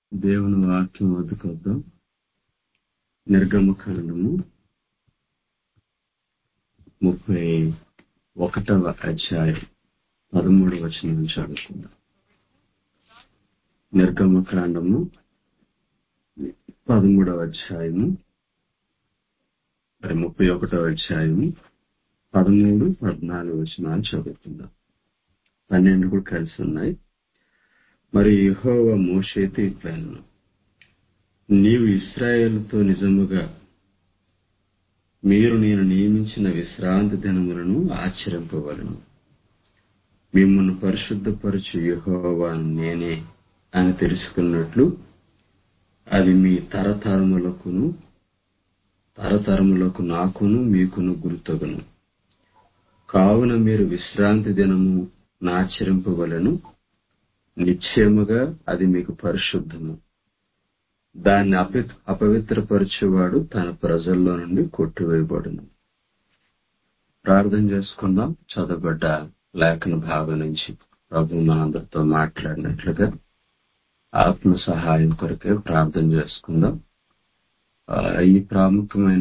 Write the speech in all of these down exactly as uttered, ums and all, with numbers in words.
దేవుని వాక్యం వదుకొద్దాం. నిర్గమకాండము ముప్పై ఒకటవ అధ్యాయం పదమూడవ వచనం నుంచి చదువుకుందాం. నిర్గమకాండము పదమూడవ అధ్యాయము మరి ముప్పై ఒకటవ అధ్యాయము పదమూడు పద్నాలుగు వచనాలు చదువుకుందాం. పన్నెండు కూడా కలిసి ఉన్నాయి. మరి యెహోవా మోషేతో ఇట్లనెను, నీవు ఇశ్రాయేలుతో నిజముగా మీరు నేను నియమించిన విశ్రాంతి దినములను ఆచరింపవలెను. మిమ్మును పరిశుద్ధపరచు యెహోవా నేనే అని తెలుసుకున్నట్లు అది మీ తరతరములకును తరతరములకు నాకును మీకును గుర్తొగను. కావున మీరు విశ్రాంతి దినము నాచరింపవలెను. నిశ్చయముగా అది మీకు పరిశుద్ధము. దాన్ని అపి అపవిత్రపరచేవాడు తన ప్రజల్లో నుండి కొట్టివేయబడును. ప్రార్థన చేసుకుందాం. చదవబడ్డ లేఖన భాగం నుంచి ప్రభు మనందరితో మాట్లాడినట్లుగా ఆత్మ సహాయం కొరకే ప్రార్థన చేసుకుందాం. ఈ ప్రాముఖ్యమైన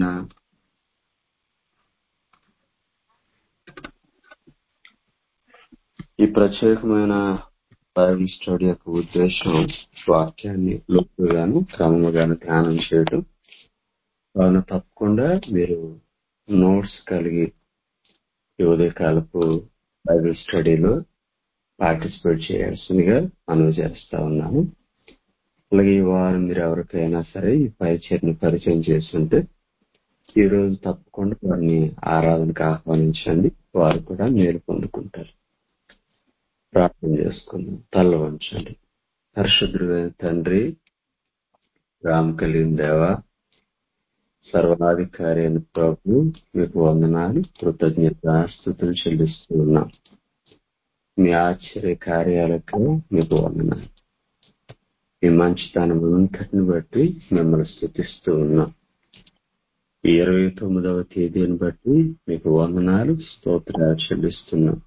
ఈ ప్రత్యేకమైన బైబిల్ స్టడీ యొక్క ఉద్దేశం వాక్యాన్ని లోతుగాను క్రమముగాను ధ్యానం చేయడం. కావున తప్పకుండా మీరు నోట్స్ కలిగి ఈ ఉదయకాలపు బైబిల్ స్టడీలో పార్టిసిపేట్ చేయాల్సిందిగా మనవి చేస్తా ఉన్నాను. అలాగే ఈ వారం మీరు ఎవరికైనా సరే ఈ పరిచయను పరిచయం చేస్తుంటే ఈ రోజు తప్పకుండా వారిని ఆరాధనకు ఆహ్వానించండి. వారు కూడా మేలు పొందుకుంటారు. ప్రార్థన చేసుకుందాం. తల్ల వంచండి. పరిశుద్ధుడైన తండ్రి, రామ కలిగిన దేవ, సర్వాధికారి అయిన ప్రభు, మీకు వందనాలు, కృతజ్ఞత స్తుతులు చెల్లిస్తూ ఉన్నాం. మీ ఆశ్చర్య కార్యాలకు మీకు వందనాలు. మీ మంచితనం అంతటిని బట్టి మిమ్మల్ని స్తుతిస్తూ ఉన్నాం. ఈ ఇరవై తొమ్మిదవ తేదీని బట్టి మీకు వందనాలు, స్తోత్రాలు చెల్లిస్తున్నాం.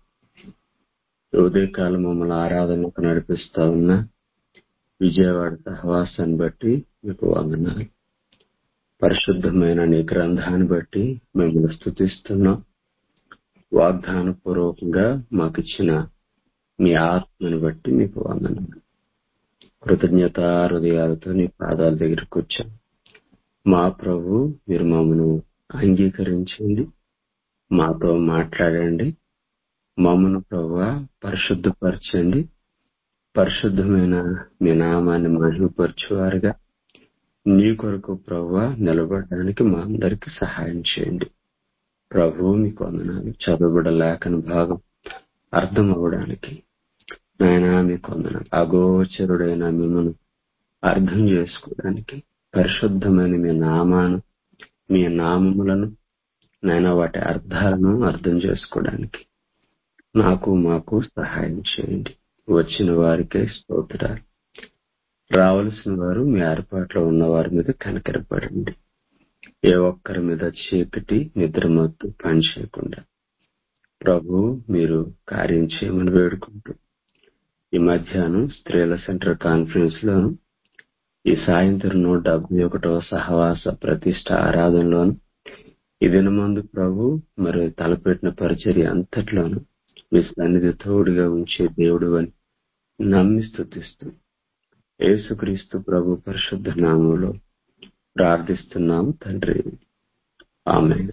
ఉదయకాలం మమ్మల్ని ఆరాధనకు నడిపిస్తా ఉన్న విజయవాడ సహవాసాన్ని బట్టి మీకు వందనాలు. పరిశుద్ధమైన నీ గ్రంథాన్ని బట్టి మిమ్మల్ని స్తుతిస్తున్నాం. వాగ్దాన పూర్వకంగా మాకు ఇచ్చిన మీ ఆత్మని బట్టి మీకు వందనాలు. కృతజ్ఞత హృదయాలతో నీ పాదాల దగ్గరికి వచ్చాం. మా ప్రభు, మీరు మమ్మను అంగీకరించండి, మాతో మాట్లాడండి. మమ్మను ప్రభువా పరిశుద్ధపరచండి. పరిశుద్ధమైన మీ నామాన్ని మహిమపరచువారుగా నీ కొరకు ప్రభువా నిలబడడానికి మా అందరికి సహాయం చేయండి. ప్రభు మీకు వందనాలు. చదువుబడ లేఖన భాగం అర్థం అవ్వడానికి నాయనా మీకు వందనాలు. అగోచరుడైన మిమ్మల్ని అర్థం చేసుకోవడానికి పరిశుద్ధమైన మీ నామాను మీ నామములను నాయనా వాటి అర్థాలను అర్థం చేసుకోవడానికి నాకు మాకు సహాయం చేయండి. వచ్చిన వారికే స్తోత్రాలు. రావలసిన వారు మీ ఏర్పాట్లో ఉన్న వారి మీద కనికరపడండి. ఏ ఒక్కరి మీద చీకటి నిద్రమత్తు పని చేయకుండా ప్రభు మీరు కార్యం చేయమని వేడుకుంటూ ఈ మధ్యాహ్నం స్త్రీల సెంటర్ కాన్ఫరెన్స్ లోను ఈ సాయంత్రం నూట డెబ్బై ఒకటవ సహవాస ప్రతిష్ట ఆరాధనలోను ఈ దినమందు ప్రభు మరి తలపెట్టిన పరిచర్య అంతట్లోను మీ సన్నిధి తోడుగా ఉంచే దేవుడు అని నమ్మి స్తుతిస్తూ యేసుక్రీస్తు ప్రభు పరిశుద్ధ నామములో ప్రార్థిస్తున్నాము తండ్రి, ఆమేన్.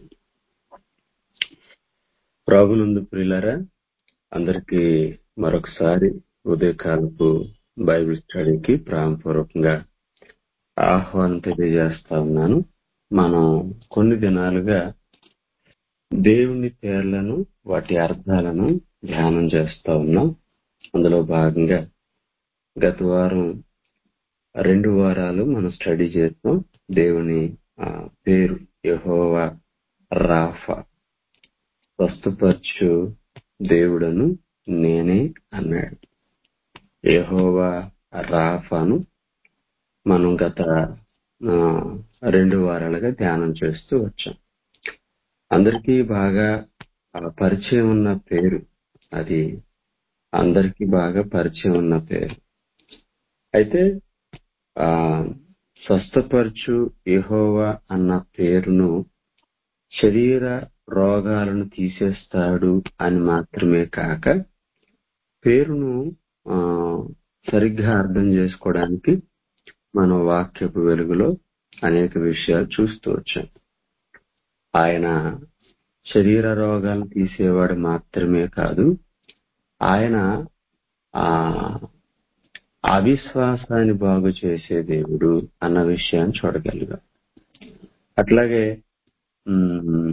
ప్రభునందు ప్రియులారా, అందరికీ మరొకసారి ఉదయకాలపు బైబిల్ స్టడీకి ప్రారంభపూర్వకంగా ఆహ్వానం తెలియజేస్తా ఉన్నాను. మనం కొన్ని దినాలుగా దేవుని పేర్లను వాటి అర్థాలను ధ్యానం చేస్తా ఉన్నాం. అందులో భాగంగా గత వారం రెండు వారాలు మనం స్టడీ చేస్తాం. దేవుని పేరు యెహోవా రాఫా, స్వస్థపరచు దేవుడను నేనే అన్నాడు. యెహోవా రాఫాను మనం గత రెండు వారాలుగా ధ్యానం చేస్తూ వచ్చాం. అందరికీ బాగా పరిచయం ఉన్న పేరు, అది అందరికీ బాగా పరిచయం ఉన్న పేరు. అయితే ఆ స్వస్థపరచు యెహోవా అన్న పేరును శరీర రోగాలను తీసేస్తాడు అని మాత్రమే కాక పేరును ఆ సరిగ్గా అర్థం చేసుకోవడానికి మన వాక్యపు వెలుగులో అనేక విషయాలు చూస్తూ వచ్చాం. ఆయన శరీర రోగాలు తీసేవాడు మాత్రమే కాదు, ఆయన ఆ అవిశ్వాసాన్ని బాగు చేసే దేవుడు అన్న విషయాన్ని చూడగలిగాం. అట్లాగే ఉమ్,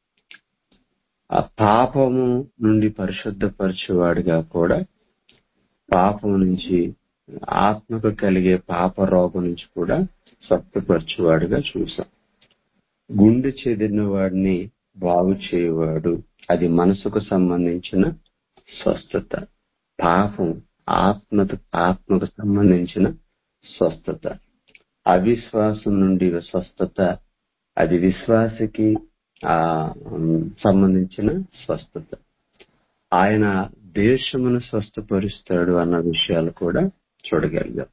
ఆ పాపము నుండి పరిశుద్ధపరిచేవాడిగా కూడా పాపం నుంచి ఆత్మకు కలిగే పాప రోగం నుంచి కూడా స్వస్థపరిచేవాడుగా చూసాం. గుండె చెదిరిన వాడిని బాగు చేయవాడు, అది మనసుకు సంబంధించిన స్వస్థత. పాపం ఆత్మ ఆత్మకు సంబంధించిన స్వస్థత. అవిశ్వాసం నుండి స్వస్థత, అది విశ్వాసకి ఆ సంబంధించిన స్వస్థత. ఆయన దేశమును స్వస్థపరుస్తాడు అన్న విషయాలు కూడా చూడగలిగాం.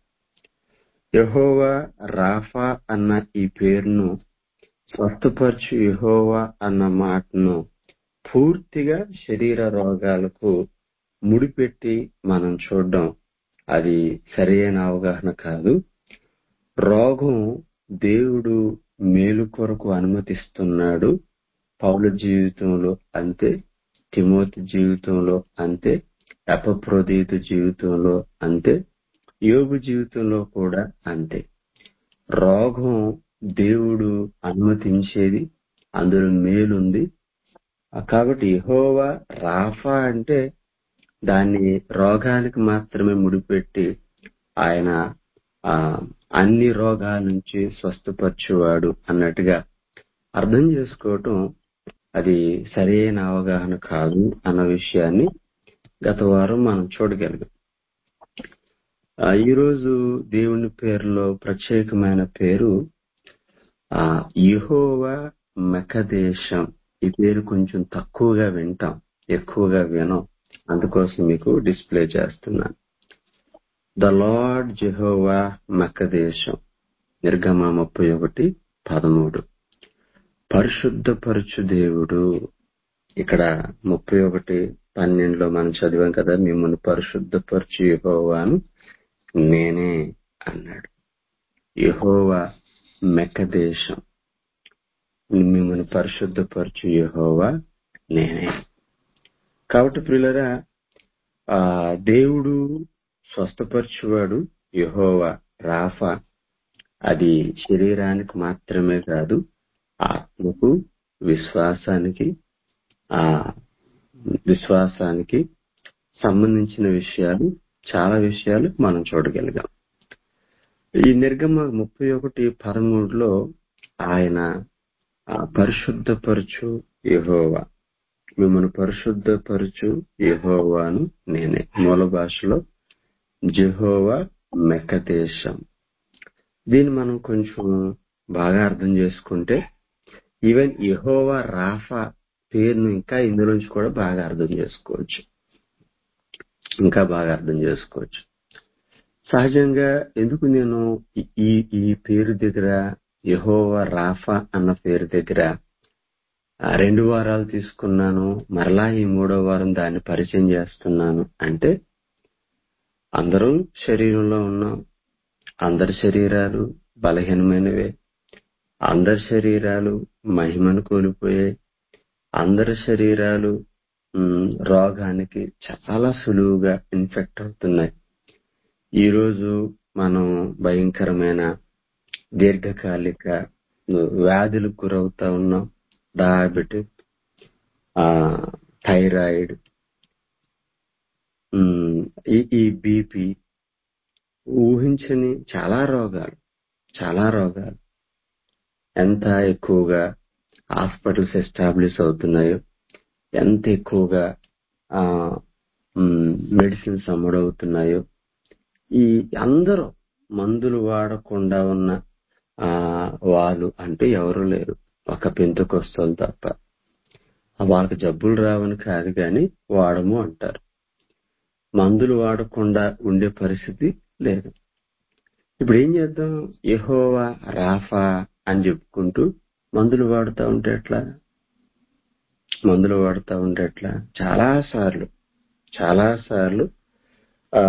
యెహోవా రాఫా అన్న ఈ పేరును, స్వస్థపరచు యెహోవా అన్న మాటను పూర్తిగా శరీర రోగాలకు ముడిపెట్టి మనం చూడడం అది సరైన అవగాహన కాదు. రోగం దేవుడు మేలు కొరకు అనుమతిస్తున్నాడు. పౌలు జీవితంలో అంతే, తిమోతి జీవితంలో అంతే, ఎపఫ్రోదీతు జీవితంలో అంతే, యోబు జీవితంలో కూడా అంతే. రోగం దేవుడు అనుమతించేది, అందులో మేలుంది. కాబట్టి యెహోవా రాఫా అంటే దాన్ని రోగానికి మాత్రమే ముడిపెట్టి ఆయన ఆ అన్ని రోగాల నుంచి స్వస్థపరచువాడు అన్నట్టుగా అర్థం చేసుకోవటం అది సరైన అవగాహన కాదు అన్న విషయాన్ని గత వారం మనం చూడగలిగాం. ఈరోజు దేవుని పేరులో ప్రత్యేకమైన పేరు ఆ యెహోవా మెకదేశం. ఈ పేరు కొంచెం తక్కువగా వింటాం, ఎక్కువగా వినం, అందుకోసం మీకు డిస్ప్లే చేస్తున్నాను. ద లార్డ్ జెహోవా మెకదేశం, నిర్గమ ముప్పై ఒకటి పదమూడు. పరిశుద్ధపరచు దేవుడు. ఇక్కడ ముప్పై ఒకటి పన్నెండులో మనం చదివాం కదా, మిమ్మల్ని పరిశుద్ధపరచు యెహోవాను నేనే అన్నాడు. యెహోవా మెకదేశం, మిమ్మల్ని పరిశుద్ధపరచు యెహోవా నేనే. కాబట్టి ప్రియులారా, ఆ దేవుడు స్వస్థపరచువాడు యెహోవా రాఫా. అది శరీరానికి మాత్రమే కాదు, ఆత్మకు, విశ్వాసానికి ఆ విశ్వాసానికి సంబంధించిన విషయాలు, చాలా విషయాలు మనం చూడగలిగాం. ఈ నిర్గమ ముప్పై ఒకటి పదమూడులో ఆయన పరిశుద్ధపరచు యెహోవా, మిమ్మల్ని పరిశుద్ధపరచు యెహోవాను నేనే. మూల భాషలో జెహోవా మెకదేశం. దీన్ని మనం కొంచెం బాగా అర్థం చేసుకుంటే ఈవెన్ యెహోవా రాఫా పేరును ఇంకా ఇందులోంచి కూడా బాగా అర్థం చేసుకోవచ్చు, ఇంకా బాగా అర్థం చేసుకోవచ్చు. సహజంగా ఎందుకు నేను ఈ ఈ పేరు దగ్గర, యెహోవా రాఫా అన్న పేరు దగ్గర రెండు వారాలు తీసుకున్నాను, మరలా ఈ మూడో వారం దాన్ని పరిచయం చేస్తున్నాను అంటే, అందరం శరీరంలో ఉన్నాం, అందరి శరీరాలు బలహీనమైనవే, అందరి శరీరాలు మహిమను కోల్పోయాయి, అందరి శరీరాలు రోగానికి చాలా సులువుగా ఇన్ఫెక్ట్ అవుతున్నాయి. ఈరోజు మనం భయంకరమైన దీర్ఘకాలిక వ్యాధులకు గురవుతా ఉన్నాం. డయాబెటిక్, థైరాయిడ్, ఈ బీపీ, ఊహించని చాలా రోగాలు, చాలా రోగాలు ఎంత ఎక్కువగా హాస్పిటల్స్ ఎస్టాబ్లిష్ అవుతున్నాయో, ఎంత ఎక్కువగా మెడిసిన్స్ అమ్ముడవుతున్నాయో, ఈ అందరూ మందులు వాడకుండా ఉన్న ఆ వాళ్ళు అంటే ఎవరు లేరు, ఒక పెంతెకొస్తోలు తప్ప. వాళ్ళకి జబ్బులు రావని కాదు కానీ వాడము అంటారు. మందులు వాడకుండా ఉండే పరిస్థితి లేదు. ఇప్పుడు ఏం చేద్దాం? యెహోవా రాఫా అని చెప్పుకుంటూ మందులు వాడుతూ ఉంటే ఎట్లా? మందులు వాడుతూ ఉంటే ఎట్లా? చాలా సార్లు చాలా సార్లు ఆ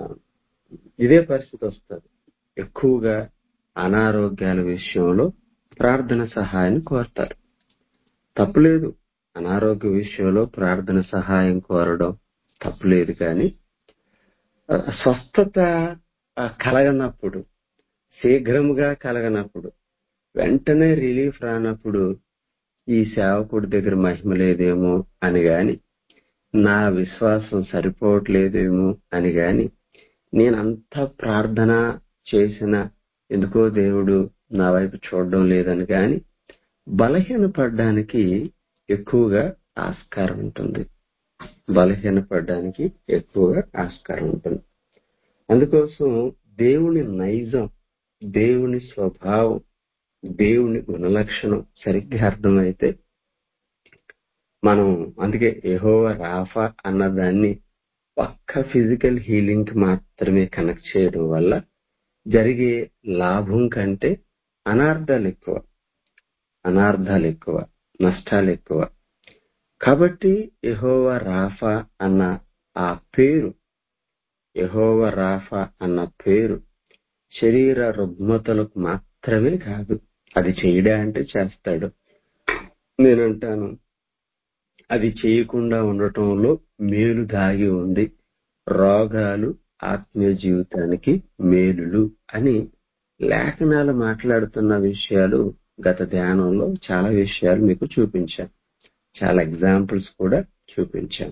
ఇదే పరిస్థితి వస్తుంది. ఎక్కువగా అనారోగ్యాల విషయంలో ప్రార్థన సహాయాన్ని కోరతారు. తప్పులేదు, అనారోగ్య విషయంలో ప్రార్థన సహాయం కోరడం తప్పులేదు. కానీ ఆ, స్వస్థత ఆ, కలగనప్పుడు, శీఘ్రముగా కలగనప్పుడు, వెంటనే రిలీఫ్ రానప్పుడు ఈ సేవకుడి దగ్గర మహిమ లేదేమో అని గాని, నా విశ్వాసం సరిపోవట్లేదేమో అని గాని, నేనంత ప్రార్థన చేసిన ఎందుకో దేవుడు నా వైపు చూడడం లేదని గాని బలహీనపడడానికి ఎక్కువగా ఆస్కారం ఉంటుంది. బలహీనపడడానికి ఎక్కువగా ఆస్కారం ఉంటుంది. అందుకోసం దేవుని నైజం, దేవుని స్వభావం, దేవుని గుణలక్షణం సరిగ్గా అర్థమైతే మనం, అందుకే యెహోవా రాఫా అన్నదాన్ని ఒక్క ఫిజికల్ హీలింగ్ కి మాత్రమే కనెక్ట్ చేయడం వల్ల జరిగే లాభం కంటే అనార్థాలు ఎక్కువ, అనార్థాలు ఎక్కువ, నష్టాలు ఎక్కువ. కాబట్టి యెహోవా రాఫా అన్న ఆ పేరు, యెహోవా రాఫా అన్న పేరు శరీర రుగ్మతలకు మాత్రమే కాదు, అది చేయడా అంటే చేస్తాడు. నేనంటాను అది చేయకుండా ఉండటంలో మేలు దాగి ఉంది. రోగాలు ఆత్మీయ జీవితానికి మేలులు అని లేఖనాలు మాట్లాడుతున్న విషయాలు గత ధ్యానంలో చాలా విషయాలు మీకు చూపించాను. చాలా ఎగ్జాంపుల్స్ కూడా చూపించాను.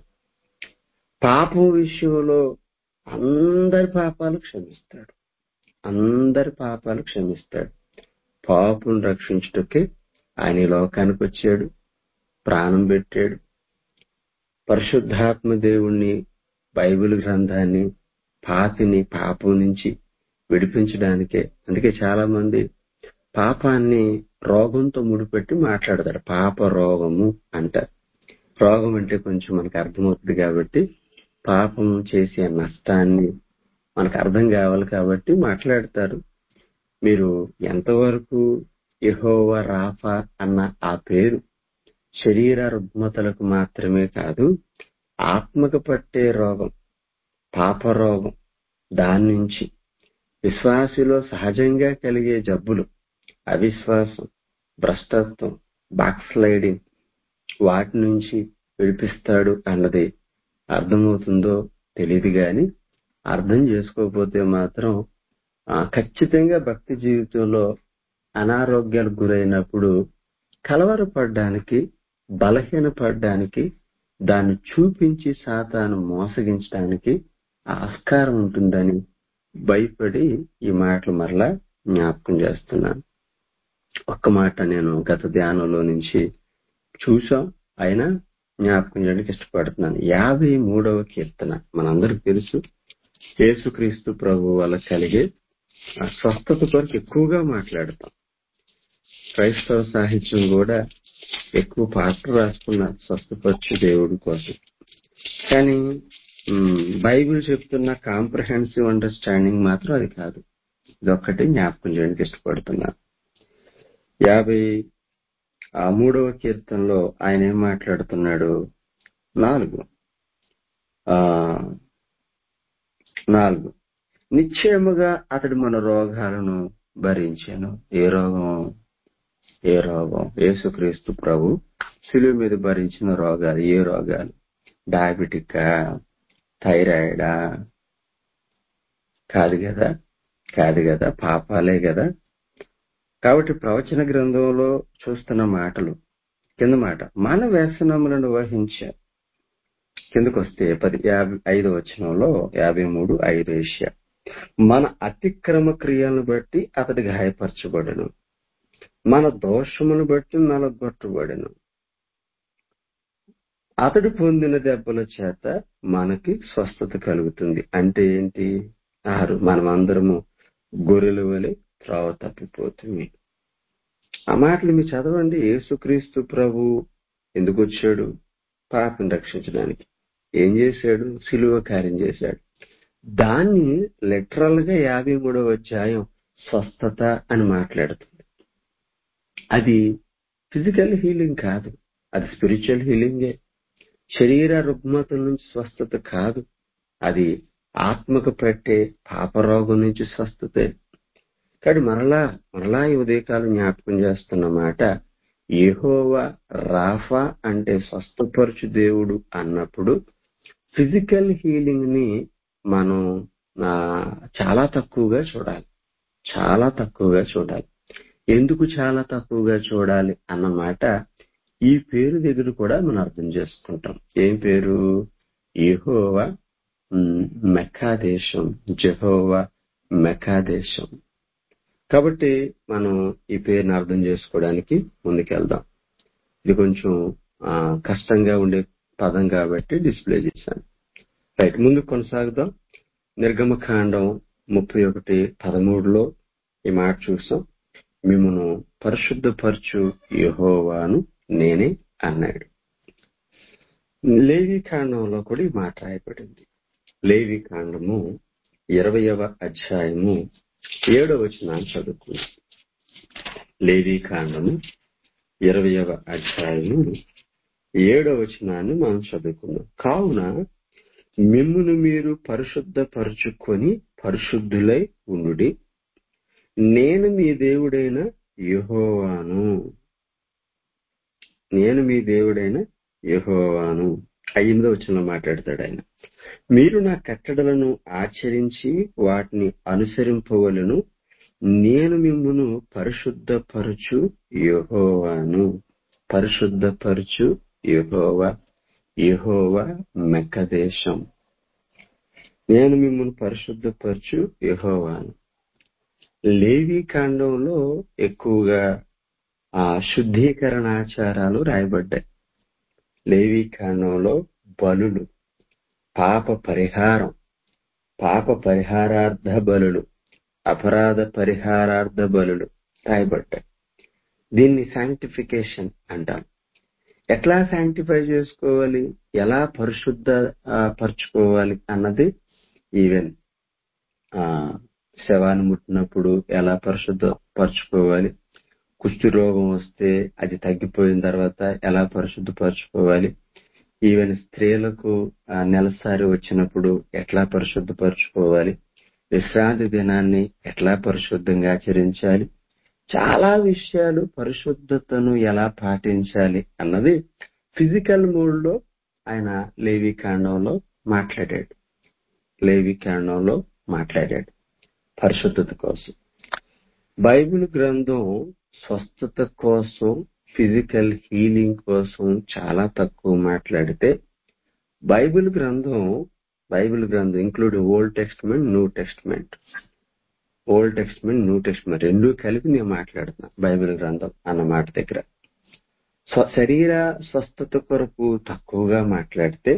పాపం విషయంలో అందరి పాపాలు క్షమిస్తాడు, అందరి పాపాలు క్షమిస్తాడు. పాపును రక్షించుటకే ఆయన ఈ లోకానికి వచ్చాడు, ప్రాణం పెట్టాడు. పరిశుద్ధాత్మ దేవుణ్ణి, బైబిల్ గ్రంథాన్ని, పాపిని పాపం నుంచి విడిపించడానికే. అందుకే చాలా మంది పాపాన్ని రోగంతో ముడిపెట్టి మాట్లాడతారు. పాప రోగము అంట. రోగం అంటే కొంచెం మనకు అర్థమవుతుంది కాబట్టి, పాపం చేసే నష్టాన్ని మనకు అర్థం కావాలి కాబట్టి మాట్లాడతారు. మీరు ఎంతవరకు యెహోవా రాఫా అన్న ఆ పేరు శరీర రుగ్మతలకు మాత్రమే కాదు, ఆత్మకు పట్టే రోగం, పాప రోగం, దాని నుంచి విశ్వాసిలో సహజంగా కలిగే జబ్బులు, అవిశ్వాసం, భ్రష్టత్వం, బ్యాక్ స్లైడింగ్, వాటి నుంచి విడిపిస్తాడు అన్నది అర్థమవుతుందో తెలియదు. గాని అర్థం చేసుకోకపోతే మాత్రం ఆ, ఖచ్చితంగా భక్తి జీవితంలో అనారోగ్యాలకు గురైనప్పుడు కలవరపడడానికి, బలహీనపడడానికి, దాన్ని చూపించి సాతాను మోసగించడానికి ఆస్కారం ఉంటుందని భయపడి ఈ మాటలు మరలా జ్ఞాపకం చేస్తున్నాను. ఒక్క మాట నేను గత ధ్యానంలో నుంచి చూసాం, అయినా జ్ఞాపకం చేయడానికి ఇష్టపడుతున్నాను. యాభై మూడవ కీర్తన మనందరికి తెలుసు. యేసుక్రీస్తు ప్రభు వల్ల కలిగే ఆ స్వస్థత కొరకు ఎక్కువగా మాట్లాడతాం. క్రైస్తవ సాహిత్యం కూడా ఎక్కువ పాటలు రాసుకున్నారు స్వస్థపరచు దేవుడి కోసం. కానీ ఉమ్, బైబిల్ చెప్తున్న కాంప్రహెన్సివ్ అండర్స్టాండింగ్ మాత్రం అది కాదు. ఇదొక్కటి జ్ఞాపకం చేయడానికి ఇష్టపడుతున్నాను. యాభై ఆ మూడవ కీర్తనలో ఆయన ఏం మాట్లాడుతున్నాడు? నాలుగు ఆ నాలుగు నిశ్చయముగా అతడు మన రోగాలను భరించాను. ఏ రోగం? ఏ రోగం? యేసుక్రీస్తు ప్రభు శిలువ మీద భరించిన రోగాలు. ఏ రోగాలు? డయాబెటికా? థైరాయిడా? కాదు కదా, కాదు కదా, పాపాలే కదా. కాబట్టి ప్రవచన గ్రంథంలో చూస్తున్న మాటలు, కింద మాట మన వ్యసనములను వహించారు. కిందకు వస్తే పది యాభై ఐదు వచనంలో యాభై మూడు ఐదు ఏషియా మన అతిక్రమ క్రియలను బట్టి అతడు గాయపరచబడను, మన దోషమును బట్టి నలగొట్టబడెను. అతడు పొందిన దెబ్బల చేత మనకి స్వస్థత కలుగుతుంది. అంటే ఏంటి? ఆరు మనమందరము గొర్రెల వలె త్రోవ తప్పిపోతుంది. ఆ మాటలు మీరు చదవండి. యేసుక్రీస్తు ప్రభు ఎందుకు వచ్చాడు? పాపను రక్షించడానికి. ఏం చేశాడు? సిలువ కార్యం చేశాడు. దాన్ని లిటరల్ గా యాభై మూడవ అధ్యాయం స్వస్థత అని మాట్లాడుతుంది. అది ఫిజికల్ హీలింగ్ కాదు, అది స్పిరిచువల్ హీలింగే. శరీర రుగ్మతల నుంచి స్వస్థత కాదు, అది ఆత్మకు పెట్టే పాపరోగం నుంచి స్వస్థతే. కానీ మరలా మరలా ఈ ఉదయకాలం జ్ఞాపకం చేస్తున్న మాట, యెహోవా రాఫా అంటే స్వస్థపరచు దేవుడు అన్నప్పుడు ఫిజికల్ హీలింగ్ ని మనం ఆ, చాలా తక్కువగా చూడాలి, చాలా తక్కువగా చూడాలి. ఎందుకు చాలా తక్కువగా చూడాలి అన్నమాట ఈ పేరు దగ్గర కూడా మనం అర్థం చేసుకుంటాం. ఏం పేరు? Jehovah um, Mekaddesh, Jehovah Mekaddesh. కాబట్టి మనం ఈ పేరుని అర్థం చేసుకోవడానికి ముందుకెళ్దాం. ఇది కొంచెం ఆ, కష్టంగా ఉండే పదం కాబట్టి డిస్ప్లే చేశాను. రైట్, ముందు కొనసాగుదాం. నిర్గమకాండం ముప్పై ఒకటి పదమూడులో ఈ మాట చూసాం. మిమ్మును పరిశుద్ధపరచు యెహోవాను నేనే అన్నాడు. లేవి కాండంలో కూడా ఈ మాట రాయబడింది. లేవి కాండము ఇరవయవ అధ్యాయము ఏడవ వచనాన్ని చదువుకుందాం. లేవి కాండము ఇరవయవ అధ్యాయము ఏడవ వచనాన్ని మనం చదువుకుందాం. కావున మిమ్మును మీరు పరిశుద్ధపరచుకొని పరిశుద్ధులై ఉండుడి, నేను మీ దేవుడైన యెహోవాను. నేను మీ దేవుడైన యెహోవాను. ఐదో వచనంలో మాట్లాడతాడు ఆయన. మీరు నా కట్టడలను ఆచరించి వాటిని అనుసరింపవలెను, నేను మిమ్మును పరిశుద్ధపరచు యెహోవాను. పరిశుద్ధపరచు యెహోవా, యెహోవా మెకదేశం. నేను మిమ్మల్ని పరిశుద్ధపరచు యెహోవాను. లేవి కాండంలో ఎక్కువగా ఆ శుద్ధీకరణ ఆచారాలు రాయబడ్డాయి. లేవి కాండంలో బలులు, పాప పరిహారం, పాప పరిహారార్థ బలులు, అపరాధ పరిహారార్థ బలులు రాయబడ్డాయి. దీన్ని శాంక్టిఫికేషన్ అంటాం. ఎట్లా శాంక్టిఫై చేసుకోవాలి, ఎలా పరిశుద్ధ ఆ, పరచుకోవాలి అన్నది ఈవెన్ ఆ శవాన్ని ముట్టినప్పుడు ఎలా పరిశుద్ధ పరచుకోవాలి, కుష్టి రోగం వస్తే అది తగ్గిపోయిన తర్వాత ఎలా పరిశుద్ధ పరచుకోవాలి, ఈవెన్ స్త్రీలకు ఆ నెలసారి వచ్చినప్పుడు ఎట్లా పరిశుద్ధ పరచుకోవాలి, విశ్రాంతి దినాన్ని ఎట్లా పరిశుద్ధంగా ఆచరించాలి, చాలా విషయాలు పరిశుద్ధతను ఎలా పాటించాలి అన్నది ఫిజికల్ మోడ్ లో ఆయన లేవి కాండంలో మాట్లాడాడు. లేవి కాండంలో మాట్లాడాడు పరిశుద్ధత కోసం. బైబిల్ గ్రంథం స్వస్థత కోసం, ఫిజికల్ హీలింగ్ కోసం చాలా తక్కువ మాట్లాడితే, బైబిల్ గ్రంథం బైబిల్ గ్రంథం including old testament, new testament, old testament, new testament రెండు కలిపి నేను మాట్లాడుతున్నా. బైబిల్ గ్రంథం అన్న మాట దగ్గర స్వ- శరీర స్వస్థత కొరకు తక్కువగా మాట్లాడితే,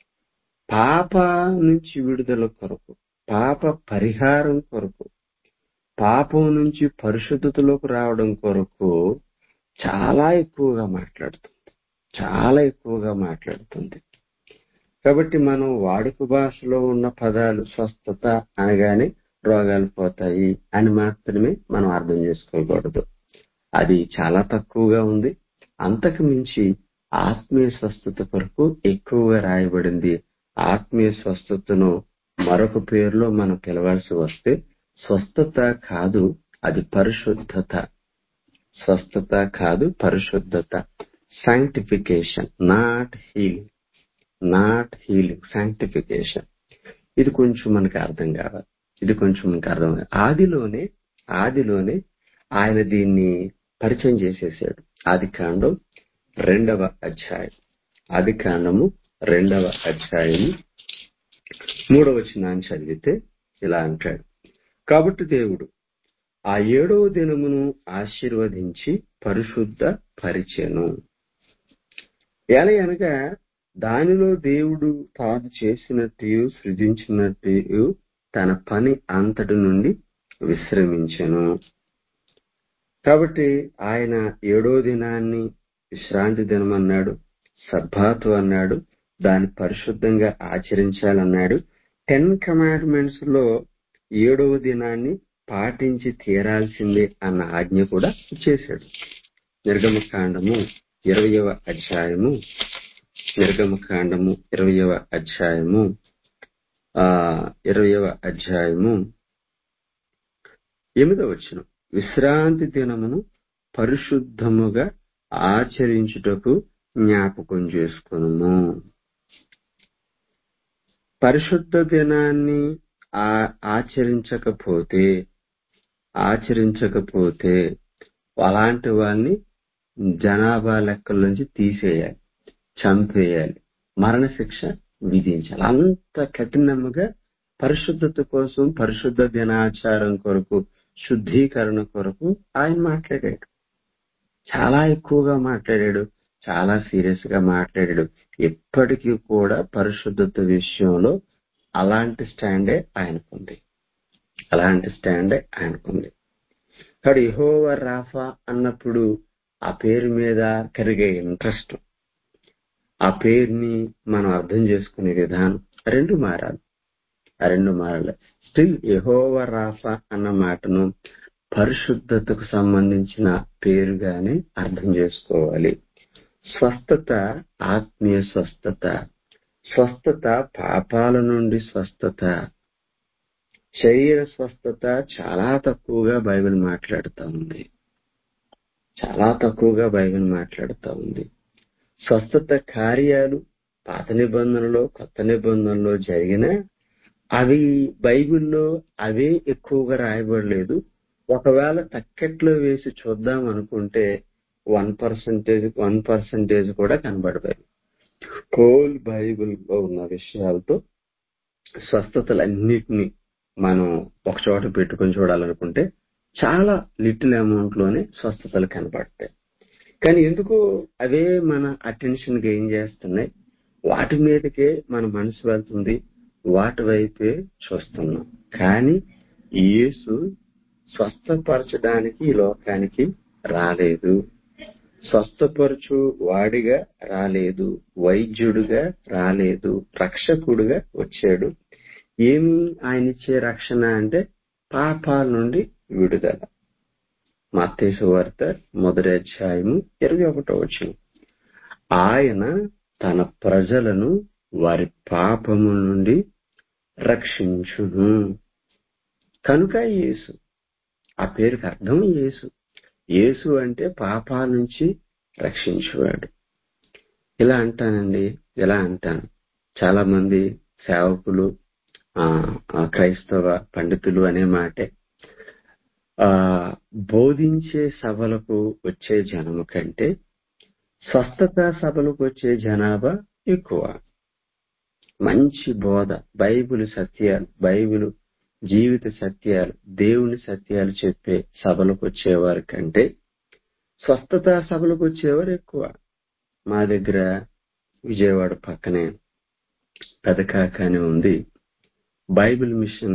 పాప నుంచి విడుదల కొరకు, పాప పరిహారం కొరకు, పాపం నుంచి పరిశుద్ధతలోకి రావడం కొరకు చాలా ఎక్కువగా మాట్లాడుతుంది, చాలా ఎక్కువగా మాట్లాడుతుంది. కాబట్టి మనం వాడుక భాషలో ఉన్న పదాలు స్వస్థత అనగానే రోగాలు పోతాయి అని మాత్రమే మనం అర్థం చేసుకోకూడదు. అది చాలా తక్కువగా ఉంది. అంతకు మించి ఆత్మీయ స్వస్థత కొరకు ఎక్కువగా రాయబడింది. ఆత్మీయ స్వస్థతను మరొక పేరులో మనం పిలవాల్సి వస్తే స్వస్థత కాదు, అది పరిశుద్ధత. స్వస్థత కాదు, పరిశుద్ధత. Sanctification, not healing, not healing, sanctification. ఇది కొంచెం మనకు అర్థం కావాలి, ఇది కొంచెం మనకు అర్థం కావాలి. ఆదిలోనే ఆదిలోనే ఆయన దీన్ని పరిచయం చేసేసాడు. ఆది కాండం రెండవ అధ్యాయం, ఆది కాండము రెండవ అధ్యాయం మూడవ వచనాన్ని చదివితే ఇలా అంటాడు. కాబట్టి దేవుడు ఆ ఏడవ దినమును ఆశీర్వదించి పరిశుద్ధ పరిచెను. ఎలయనగా దానిలో దేవుడు తాను చేసినట్టు సృజించినట్టు తన పని అంతటి నుండి విశ్రమించెను. కాబట్టి ఆయన ఏడో దినాన్ని విశ్రాంతి దినం అన్నాడు, సబ్బాతు అన్నాడు, దాన్ని పరిశుద్ధంగా ఆచరించాలన్నాడు. టెన్ కమాండ్మెంట్స్ లో ఏడవ దినాన్ని పాటించి తీరాల్సిందే అన్న ఆజ్ఞ కూడా చేశాడు. నిర్గమకాండము ఇరవయవ అధ్యాయము నిర్గమకాండము ఇరవయవ అధ్యాయము ఆ ఇరవయవ అధ్యాయము ఎనిమిదవ వచనం, విశ్రాంతి దినమును పరిశుద్ధముగా ఆచరించుటకు జ్ఞాపకం చేసుకొనుము. పరిశుద్ధ దినాన్ని ఆచరించకపోతే ఆచరించకపోతే అలాంటి వాళ్ళని జనాభా లెక్కల నుంచి తీసేయాలి, చంపేయాలి, మరణశిక్ష విధించాలి. అంత కఠినముగా పరిశుద్ధత కోసం, పరిశుద్ధ దినాచారం కొరకు, శుద్ధీకరణ కొరకు ఆయన మాట్లాడాడు. చాలా ఎక్కువగా మాట్లాడాడు, చాలా సీరియస్ గా మాట్లాడాడు. ఎప్పటికీ కూడా పరిశుద్ధత విషయంలో అలాంటి స్టాండే ఆయనకుంది, అలాంటి స్టాండే ఆయనకుంది. కాబట్టి యెహోవా రాఫా అన్నప్పుడు ఆ పేరు మీద కలిగే ఇంట్రెస్ట్, ఆ పేరుని మనం అర్థం చేసుకునే విధానం రెండు మారాలి, ఆ రెండు మారాలి. స్టిల్ యెహోవా రాఫా అన్న మాటను పరిశుద్ధతకు సంబంధించిన పేరుగానే అర్థం చేసుకోవాలి. స్వస్థత ఆత్మీయ స్వస్థత, స్వస్థత పాపాల నుండి స్వస్థత. శరీర స్వస్థత చాలా తక్కువగా బైబిల్ మాట్లాడుతూ ఉంది, చాలా తక్కువగా బైబిల్ మాట్లాడుతూ ఉంది. స్వస్థత కార్యాలు పాత నిబంధనలో, కొత్త నిబంధనలో జరిగిన అవి బైబిల్లో అవే ఎక్కువగా రాయబడలేదు. ఒకవేళ తక్కెట్లో వేసి చూద్దాం అనుకుంటే వన్ పర్సెంటేజ్ వన్ పర్సెంటేజ్ కూడా కనబడతాయి. హోల్ బైబిల్లో ఉన్న విషయాలతో స్వస్థతలన్నిటినీ మనం ఒక చోట పెట్టుకొని చూడాలనుకుంటే చాలా లిటిల్ అమౌంట్ లోనే స్వస్థతలు కనబడతాయి. కానీ ఎందుకు అవే మన అటెన్షన్ గెయిన్ చేస్తున్నాయి, వాటి మీదకే మన మనసు వెళ్తుంది, వాటి వైపే చూస్తున్నాం. కానీ యేసు స్వస్థపరచడానికి ఈ లోకానికి రాలేదు, స్వస్థపరచు వాడిగా రాలేదు, వైద్యుడిగా రాలేదు, రక్షకుడుగా వచ్చాడు. ఏమి ఆయన ఇచ్చే రక్షణ అంటే పాపాల నుండి విడుదల. మత్తయి సువార్త మొదటి అధ్యాయము ఇరవై ఒకటో వచనం, ఆయన తన ప్రజలను వారి పాపము నుండి రక్షించును. కనుక యేసు, ఆ పేరుకి అర్థం యేసు. యేసు అంటే పాపాల నుంచి రక్షించేవాడు. ఇలా అంటానండి, ఇలా అంటాను. చాలా మంది సేవకులు, ఆ క్రైస్తవ పండితులు అనే మాటే, ఆ బోధించే సభలకు వచ్చే జనము కంటే స్వస్థత సభలకు వచ్చే జనాభా ఎక్కువ. మంచి బోధ, బైబిల్ సత్యాలు, బైబిల్ జీవిత సత్యాలు, దేవుని సత్యాలు చెప్పే సభలకు వచ్చేవారి కంటే స్వస్థత సభలకు వచ్చేవారు ఎక్కువ. మా దగ్గర విజయవాడ పక్కనే పెదకాక అని ఉంది, బైబిల్ మిషన్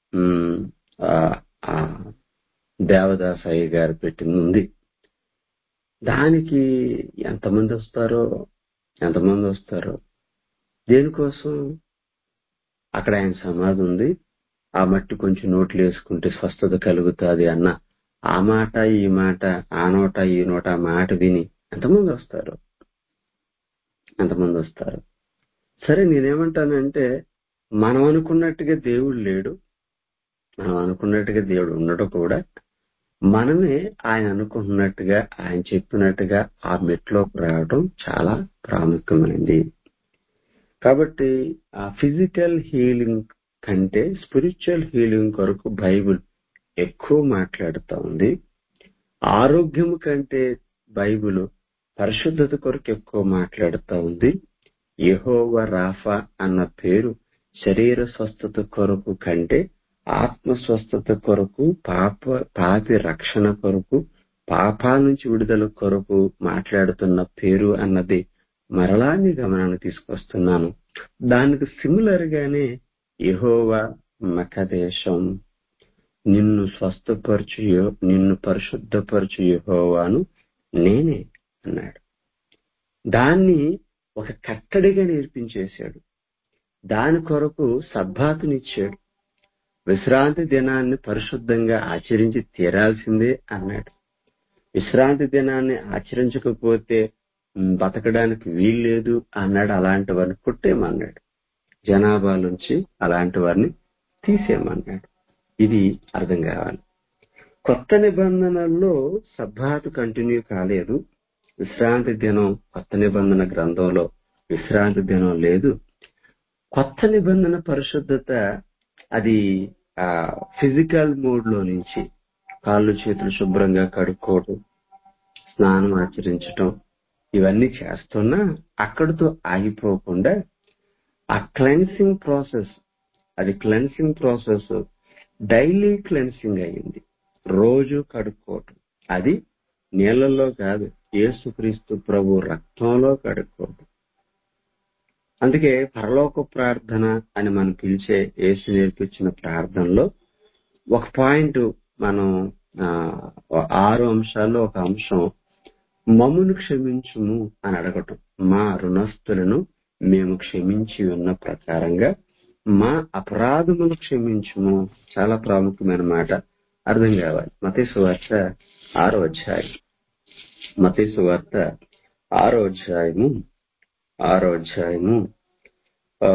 దేవదాసయ్య గారు పెట్టింది ఉంది. దానికి ఎంతమంది వస్తారో ఎంతమంది వస్తారో దేనికోసం? అక్కడ ఆయన సమాధి ఉంది, ఆ మట్టి కొంచెం నోట్లు వేసుకుంటే స్వస్థత కలుగుతుంది అన్న ఆ మాట ఈ మాట, ఆ నోట ఈ నోట ఆ మాట విని ఎంతమంది వస్తారు, ఎంతమంది వస్తారు. సరే, నేనేమంటానంటే మనం అనుకున్నట్టుగా దేవుడు లేడు, మనం అనుకున్నట్టుగా దేవుడు ఉండడు కూడా. మనమే ఆయన అనుకుంటున్నట్టుగా, ఆయన చెప్పినట్టుగా ఆ మెట్లోకి రావడం చాలా ప్రాముఖ్యమైనది. కాబట్టి ఆ ఫిజికల్ హీలింగ్ కంటే స్పిరిచువల్ హీలింగ్ కొరకు బైబిల్ ఎక్కువ మాట్లాడుతూ ఉంది. ఆరోగ్యం కంటే బైబిల్ పరిశుద్ధత కొరకు ఎక్కువ మాట్లాడుతూ ఉంది. యెహోవా రాఫా అన్న పేరు శరీర స్వస్థత కొరకు కంటే ఆత్మ స్వస్థత కొరకు, పాప పాపి రక్షణ కొరకు, పాపాల నుంచి విడుదల కొరకు మాట్లాడుతున్న పేరు అన్నది మరలా మీ గమనాన్ని తీసుకొస్తున్నాను. దానికి సిమిలర్ గానే యెహోవా మకదేశం, నిన్ను స్వస్థపరచు, నిన్ను పరిశుద్ధపరచు యెహోవాను నేనే అన్నాడు. దాన్ని ఒక కట్టడిగా నేర్పించేశాడు. దాని కొరకు సబ్బాతునిచ్చాడు. విశ్రాంతి దినాన్ని పరిశుద్ధంగా ఆచరించి తీరాల్సిందే అన్నాడు. విశ్రాంతి దినాన్ని ఆచరించకపోతే బతకడానికి వీల్లేదు అన్నాడు. అలాంటి వారిని కొట్టేయమన్నాడు. జనాభా నుంచి అలాంటి వారిని తీసేయమన్నాడు. ఇది అర్థం కావాలి. కొత్త నిబంధనల్లో సబ్బాతు కంటిన్యూ కాలేదు. విశ్రాంతి దినం కొత్త నిబంధన గ్రంథంలో విశ్రాంతి దినం లేదు. కొత్త నిబంధన పరిశుద్ధత అది ఆ ఫిజికల్ మోడ్ లో నుంచి కాళ్ళు చేతులు శుభ్రంగా కడుక్కోవటం, స్నానం ఆచరించటం, ఇవన్నీ చేస్తున్నా అక్కడితో ఆగిపోకుండా ఆ క్లెన్సింగ్ ప్రాసెస్, అది క్లెన్సింగ్ ప్రాసెస్ డైలీ క్లెన్సింగ్ అయింది. రోజు కడుక్కోవటం, అది నీళ్లలో కాదు, యేసుక్రీస్తు ప్రభు రక్తంలో కడుక్కోవటం. అందుకే పరలోక ప్రార్థన అని మనం పిలిచే యేసు నేర్పించిన ప్రార్థనలో ఒక పాయింట్ మనం ఆరు అంశాల్లో ఒక అంశం మమ్మును క్షమించుము అని అడగటం. మా రుణస్థులను మేము క్షమించి ఉన్న ప్రకారంగా మా అపరాధమును క్షమించుము. చాలా ప్రాముఖ్యమైన మాట, అర్థం కావాలి. మత్తయి సువార్త ఆరో అధ్యాయం మత్తయి సువార్త ఆరో అధ్యాయము ఆరో అధ్యాయము ఆ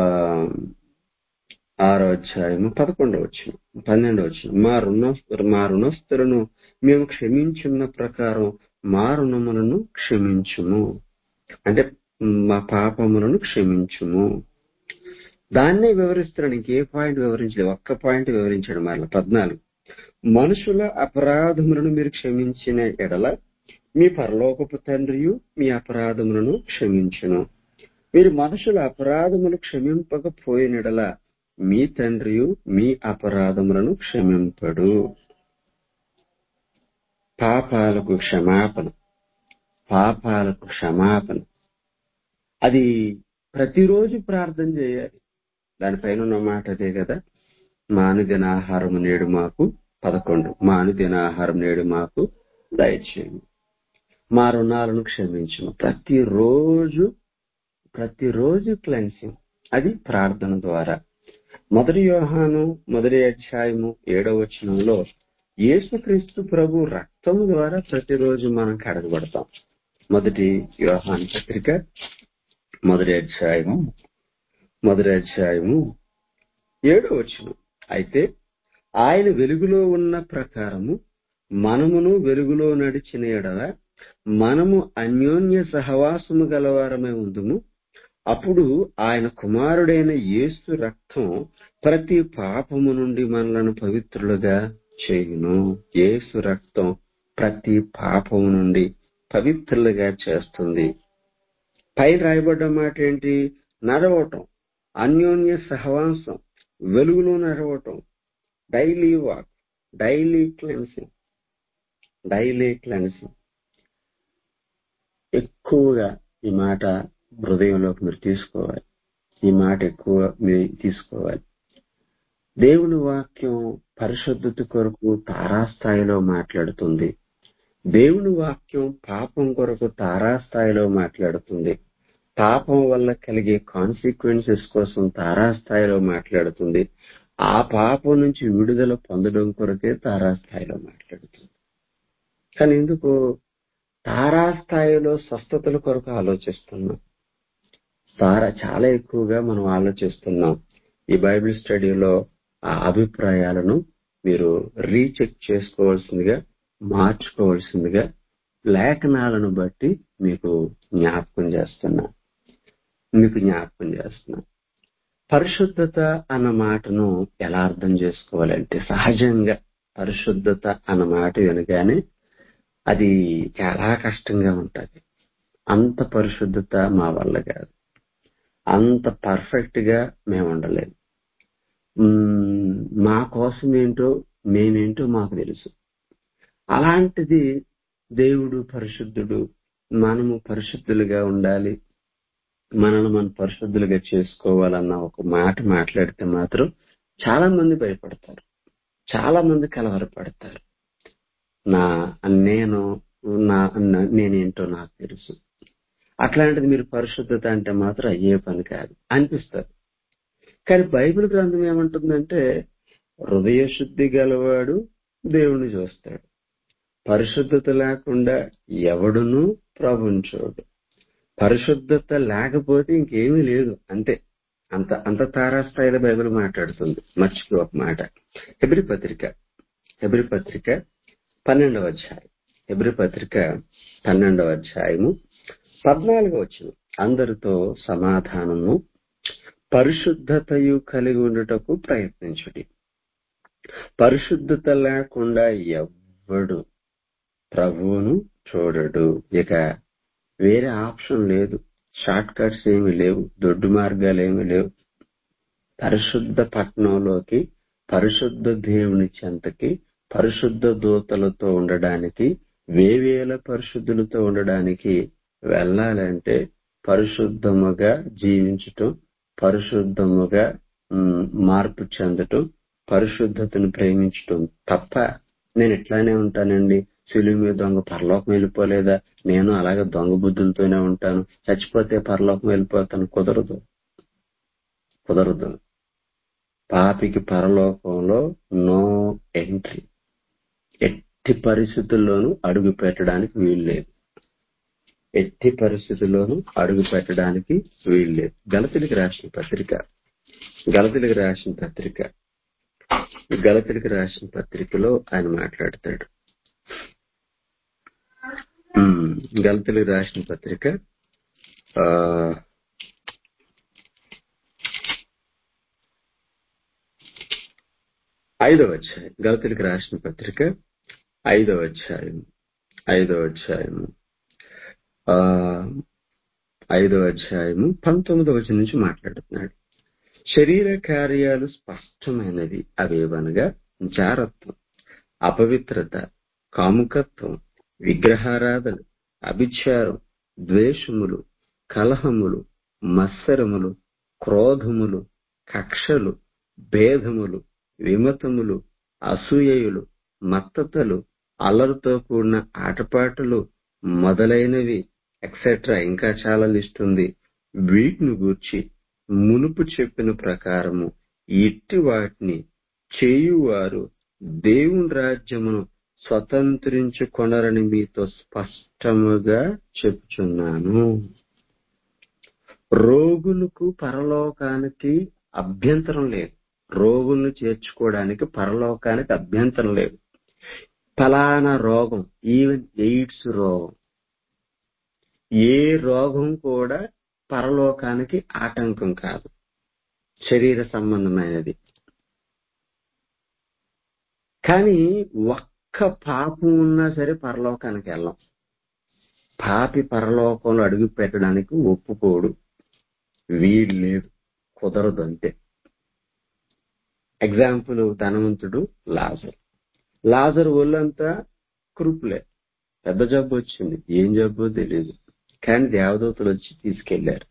ఆరో అధ్యాయము పదకొండవ వచనం, పన్నెండవ వచనం. మా రుణ మా రుణస్థులను మేము క్షమించున్న ప్రకారం మా రుణములను క్షమించుము, అంటే మా పాపములను క్షమించుము. దాన్నే వివరిస్తున్నాడు. ఇంకే పాయింట్ వివరించలేదు, ఒక్క పాయింట్ వివరించాడు. మరలా పద్నాలుగు, మనుషుల అపరాధములను మీరు క్షమించిన ఎడల మీ పరలోకపు తండ్రియు మీ అపరాధములను క్షమించును. మీరు మనుషుల అపరాధములు క్షమింపకపోయినడల మీ తండ్రియు మీ అపరాధములను క్షమింపడు. పాపాలకు క్షమాపణ, పాపాలకు క్షమాపణ అది ప్రతిరోజు ప్రార్థన చేయాలి. దానిపైన ఉన్న మాట అదే కదా, మానుదిన ఆహారం నేడు మాకు పదకొండు మానుదిన ఆహారం నేడు మాకు దయచేయండి, మా రుణాలను క్షమించము. ప్రతిరోజు ప్రతిరోజు క్లెన్సింగ్, అది ప్రార్థన ద్వారా. మొదటి యోహాను మొదటి అధ్యాయము ఏడవ వచనంలో యేసుక్రీస్తు ప్రభు రక్తము ద్వారా ప్రతిరోజు మనం కడగబడతాం. మొదటి యోహాను పత్రిక మొదటి అధ్యాయము మొదటి అధ్యాయము ఏడవ వచనం, అయితే ఆయన వెలుగులో ఉన్న ప్రకారము మనమును వెలుగులో నడిచిన ఎడల మనము అన్యోన్య సహవాసము గలవారమై ఉందుము. అప్పుడు ఆయన కుమారుడైన యేసు రక్తం ప్రతి పాపము నుండి మనలను పవిత్రులుగా చేయును. యేసు రక్తం ప్రతి పాపము నుండి పవిత్రులుగా చేస్తుంది. పై రాయబడ్డ మాట ఏంటి? నడవటం, అన్యోన్య సహవాసం, వెలుగులో నడవటం, daily walk, daily cleansing, daily cleansing. ఎక్కువగా ఈ మాట హృదయంలోకి మీరు తీసుకోవాలి. ఈ మాట ఎక్కువ మీరు తీసుకోవాలి. దేవుని వాక్యం పరిశుద్ధత కొరకు తారాస్థాయిలో మాట్లాడుతుంది. దేవుని వాక్యం పాపం కొరకు తారాస్థాయిలో మాట్లాడుతుంది. పాపం వల్ల కలిగే కాన్సిక్వెన్సెస్ కోసం తారాస్థాయిలో మాట్లాడుతుంది. ఆ పాపం నుంచి విడుదల పొందడం కొరకే తారాస్థాయిలో మాట్లాడుతుంది. కానీ ఎందుకు తారాస్థాయిలో స్వస్థతల కొరకు ఆలోచిస్తున్నాం? తార చాలా ఎక్కువగా మనం ఆలోచిస్తున్నాం. ఈ బైబిల్ స్టడీలో ఆ అభిప్రాయాలను మీరు రీచెక్ చేసుకోవాల్సిందిగా, మార్చుకోవాల్సిందిగా లేఖనాలను బట్టి మీకు జ్ఞాపకం చేస్తున్నా మీకు జ్ఞాపకం చేస్తున్నా పరిశుద్ధత అన్న మాటను ఎలా అర్థం చేసుకోవాలంటే, సహజంగా పరిశుద్ధత అన్న మాట వినగానే అది చాలా కష్టంగా ఉంటది. అంత పరిశుద్ధత మా వల్ల కాదు, అంత పర్ఫెక్ట్ గా మేము ఉండలేము. మా కోసం ఏంటో మేమేంటో మాకు తెలుసు. అలాంటిది దేవుడు పరిశుద్ధుడు, మనము పరిశుద్ధులుగా ఉండాలి, మనల్ని మనం పరిశుద్ధులుగా చేసుకోవాలన్న ఒక మాట మాట్లాడితే మాత్రం చాలా మంది భయపడతారు, చాలా మంది కలవరపడతారు. నా నేను నా నేనేంటో నాకు తెలుసు. అట్లాంటిది మీరు పరిశుద్ధత అంటే మాత్రం అయ్యే పని కాదు అనిపిస్తారు. కానీ బైబిల్ గ్రంథం ఏమంటుందంటే హృదయ శుద్ధి గలవాడు దేవుణ్ణి చూస్తాడు, పరిశుద్ధత లేకుండా ఎవడునూ ప్రభువుని చూడు. పరిశుద్ధత లేకపోతే ఇంకేమీ లేదు, అంతే. అంత అంత తారాస్థాయిలో బైబిల్ మాట్లాడుతుంది. మర్చిపో ఒక మాట, హెబ్రీ పత్రిక హెబ్రీ పత్రిక పన్నెండవ అధ్యాయం హెబ్రీ పత్రిక పన్నెండవ అధ్యాయము పద్నాలుగో వచనం, అందరితో సమాధానము పరిశుద్ధతయు కలిగి ఉండుటకు ప్రయత్నించుడి. పరిశుద్ధత లేకుండా ఎవ్వడు ప్రభువును చూడడు. ఇక వేరే ఆప్షన్ లేదు, షార్ట్ కట్స్ ఏమి లేవు, దొడ్డు మార్గాలు ఏమి లేవు. పరిశుద్ధ పట్టణంలోకి, పరిశుద్ధ దేవుని చెంతకి, పరిశుద్ధ దూతలతో ఉండడానికి, వేవేల పరిశుద్ధులతో ఉండడానికి వెళ్ళాలంటే పరిశుద్ధముగా జీవించటం, పరిశుద్ధముగా ఉమ్, మార్పు చెందటం, పరిశుద్ధతను ప్రేమించటం తప్ప నేను ఇట్లానే ఉంటానండి, సిలువ మీద దొంగ పరలోకం వెళ్ళిపోలేదా, నేను అలాగే దొంగ బుద్ధులతోనే ఉంటాను, చచ్చిపోతే పరలోకం వెళ్ళిపోతాను, కుదరదు కుదరదు పాపికి పరలోకంలో నో ఎంట్రీ. ఎట్టి పరిస్థితుల్లోనూ అడుగు పెట్టడానికి వీల్లేదు, ఎట్టి పరిస్థితుల్లోనూ అడుగు పెట్టడానికి వీల్లేదు. గలతీయులకు రాసిన పత్రిక గలతీయులకు రాసిన పత్రిక గలతీయులకు రాసిన పత్రికలో ఆయన మాట్లాడతాడు. ఉమ్, గలతీయులకు రాసిన పత్రిక ఆ ఐదవ అధ్యాయం గలతీయులకు రాసిన పత్రిక ఐదవ అధ్యాయం ఐదవ అధ్యాయము ఆ ఐదవ అధ్యాయము పంతొమ్మిదవ వచనం నుంచి మాట్లాడుతున్నాడు. శరీర కార్యాలు స్పష్టమైనవి, అవేవనగా జారత్వం, అపవిత్రత, కాముకత్వం, విగ్రహారాధన, అభిచారం, ద్వేషములు, కలహములు, మత్సరములు, క్రోధములు, కక్షలు, భేదములు, విమతములు, అసూయలు, మత్తతలు, అల్లరితో కూడిన ఆటపాటలు మొదలైనవి ఎక్సెట్రా, ఇంకా చాలా లిస్ట్ ఉంది. వీటిని గూర్చి మునుపు చెప్పిన ప్రకారము ఇట్టి వాటిని చేయువారు దేవుని రాజ్యమును స్వతంత్రించుకొనరని మీతో స్పష్టముగా చెప్పుచున్నాను. రోగులకు పరలోకానికి అభ్యంతరం లేదు, రోగులను చేర్చుకోవడానికి పరలోకానికి అభ్యంతరం లేదు. ఫలానా రోగం, ఈవెన్ ఎయిడ్స్ రోగం, ఏ రోగం కూడా పరలోకానికి ఆటంకం కాదు, శరీర సంబంధమైనది. కానీ ఒక్క పాపం ఉన్నా సరే పరలోకానికి వెళ్ళం. పాపి పరలోకంలో అడుగు పెట్టడానికి ఒప్పుకోడు, వీలు లేదు, కుదరదు, అంతే. ఎగ్జాంపుల్, ధనవంతుడు లాజర్. లాజర్ ఒళ్ళంతా కురుపులే, పెద్ద జబ్బు వచ్చింది, ఏం జబ్బో తెలియదు, కానీ దేవదూతలు వచ్చి తీసుకెళ్లారు.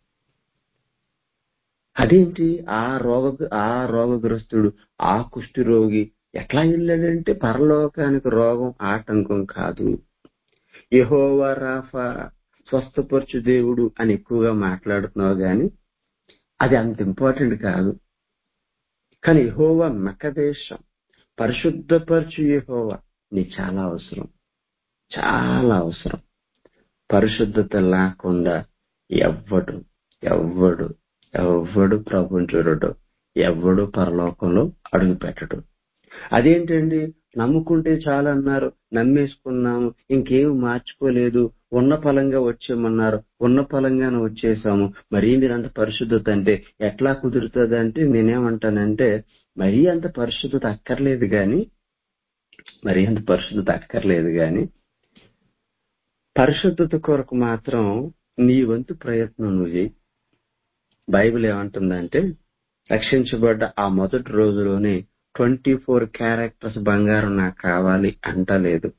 అదేంటి, ఆ రోగ ఆ రోగగ్రస్తుడు, ఆ కుష్టి రోగి ఎట్లా వెళ్ళాడంటే పరలోకానికి రోగం ఆటంకం కాదు. యెహోవా రాఫా, స్వస్థపరచు దేవుడు అని ఎక్కువగా మాట్లాడుతున్నావు గాని అది అంత ఇంపార్టెంట్ కాదు. కానీ యెహోవా మకదేశం, పరిశుద్ధపరచు యెహోవా నీ చాలా అవసరం, చాలా అవసరం. పరిశుద్ధత లేకుండా ఎవ్వడు ఎవ్వడు ఎవ్వడు ప్రభుని చూడడు, ఎవ్వడు పరలోకంలో అడుగు పెట్టడు. అదేంటండి, నమ్ముకుంటే చాలు అన్నారు, నమ్మేసుకున్నాము, ఇంకేమి మార్చుకోలేదు, ఉన్న ఫలంగా వచ్చేయమన్నారు, ఉన్న ఫలంగానే వచ్చేసాము, మరీ మీరంత పరిశుద్ధత అంటే ఎట్లా కుదురుతుంది అంటే నేనేమంటానంటే మరీ అంత పరిశుద్ధత అక్కర్లేదు గాని మరీ అంత పరిశుద్ధత అక్కర్లేదు గాని పరిశుద్ధత కొరకు మాత్రం నీ వంతు ప్రయత్నం నువ్వు చేయి. బైబిల్ ఏమంటుందంటే రక్షించబడ్డ ఆ మొదటి రోజులోనే ట్వంటీ ఫోర్ క్యారెక్టర్స్ బంగారం నాకు కావాలి అంటలేదు,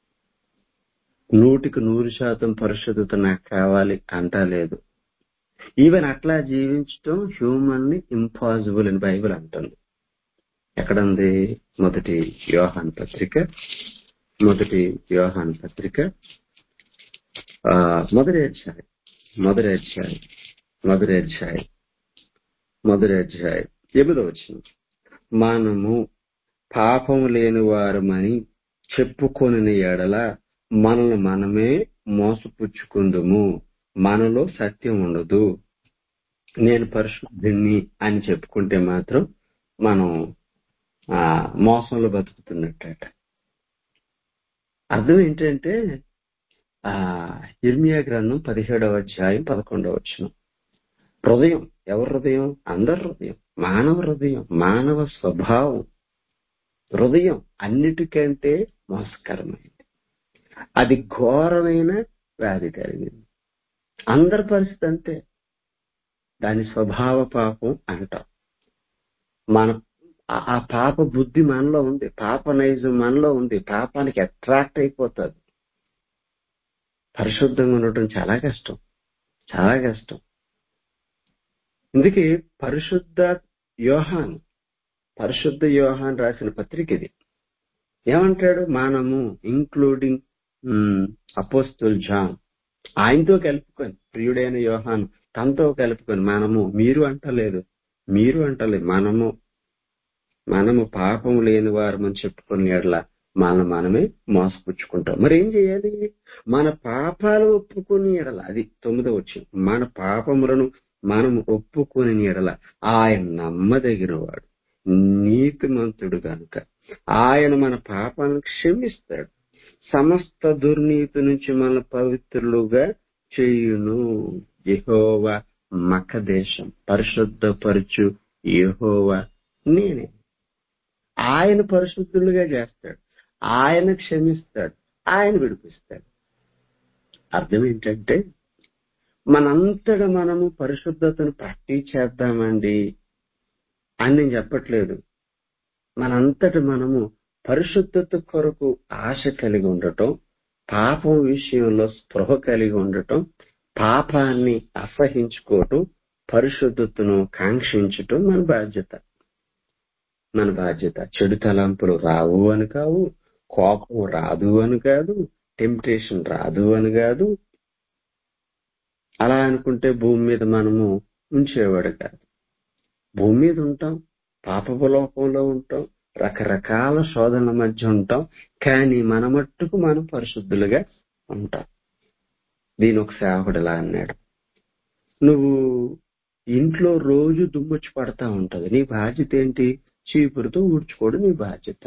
నూటికి నూరు శాతం పరిశుద్ధత నాకు కావాలి అంటలేదు. ఈవెన్ అట్లా జీవించడం హ్యూమన్ ని ఇంపాసిబుల్ అని బైబిల్ అంటుంది. ఎక్కడుంది? మొదటి యోహాను పత్రిక మొదటి యోహాను పత్రిక ఆ మొదటి అధ్యాయం మొదటి అధ్యాయం మొదటి అధ్యాయం మొదటి అధ్యాయం ఎనిమిదో వచనం, మనము పాపము లేని వారమని చెప్పుకొనిన ఎడల మనల్ని మనమే మోసపుచ్చుకుందుము, మనలో సత్యం ఉండదు. నేను పరిశుద్ధిని అని చెప్పుకుంటే మాత్రం మనం ఆ మోసంలో బతుకుతున్నట్టట. అర్థం ఏంటంటే ఆ ఇర్మియా గ్రంథం పదిహేడవ అధ్యాయం పదకొండవ వచనం, హృదయం, ఎవరి హృదయం? అందరి హృదయం, మానవ హృదయం, మానవ స్వభావం హృదయం అన్నిటికంటే మోసకరమైంది. అది ఘోరమైన వ్యాధి కలిగింది. అందరి పరిస్థితి అంతే. దాని స్వభావ పాపం అంటాం. మన ఆ పాప బుద్ధి మనలో ఉంది, పాప నైజం మనలో ఉంది. పాపానికి అట్రాక్ట్ అయిపోతుంది. పరిశుద్ధంగా ఉండటం చాలా కష్టం, చాలా కష్టం. అందుకే పరిశుద్ధ యోహాన్ పరిశుద్ధ యోహాన్ రాసిన పత్రిక ఇది. ఏమంటాడు? మనము ఇంక్లూడింగ్ అపోస్తల్ జాన్, ఆయనతో కలుపుకొని, ప్రియుడైన యోహాన్ తనతో కలుపుకొని, మనము, మీరు అంటలేదు, మీరు అంటలేదు, మనము మనము పాపము లేని వారమని చెప్పుకునే ఎడల మనం మనమే మోసపుచ్చుకుంటాం. మరి ఏం చేయాలి? మన పాపాలు ఒప్పుకుని ఎడల, అది తొమ్మిదో వచ్చి, మన పాపములను మనం ఒప్పుకుని ఎడల ఆయన నమ్మదగినవాడు, నీతిమంతుడు కనుక ఆయన మన పాపాలను క్షమిస్తాడు, సమస్త దుర్నీతి నుంచి మన పవిత్రులుగా చేయును. యెహోవా మఖదేశం, పరిశుద్ధపరచు యెహోవా నేనే. ఆయన పరిశుద్ధులుగా చేస్తాడు, ఆయన క్షమిస్తాడు, ఆయన విడిపిస్తాడు. అర్థం ఏంటంటే మనంతట మనము పరిశుద్ధతను ప్రాక్టీస్ చేద్దామండి అని నేను చెప్పట్లేదు. మనంతట మనము పరిశుద్ధత కొరకు ఆశ కలిగి ఉండటం, పాపం విషయంలో స్పృహ కలిగి ఉండటం, పాపాన్ని అసహించుకోవటం, పరిశుద్ధతను కాంక్షించటం మన బాధ్యత. మన బాధ్యత. చెడు తలంపులు రావు అని కావు, కోపం రాదు అని కాదు, టెంప్టేషన్ రాదు అని కాదు. అలా అనుకుంటే భూమి మీద మనము ఉంచేవాడు కాదు. భూమి మీద ఉంటాం, పాపపు లోకంలో ఉంటాం, రకరకాల శోధనల మధ్య ఉంటాం, కానీ మన మట్టుకు మనం పరిశుద్ధులుగా ఉంటాం. దీని ఒక సేవకుడు ఇలా అన్నాడు, నువ్వు ఇంట్లో రోజు దుమ్ముచ్చి పడతా ఉంటది, నీ బాధ్యత ఏంటి? చీపురుతో ఊడ్చుకోవడం నీ బాధ్యత.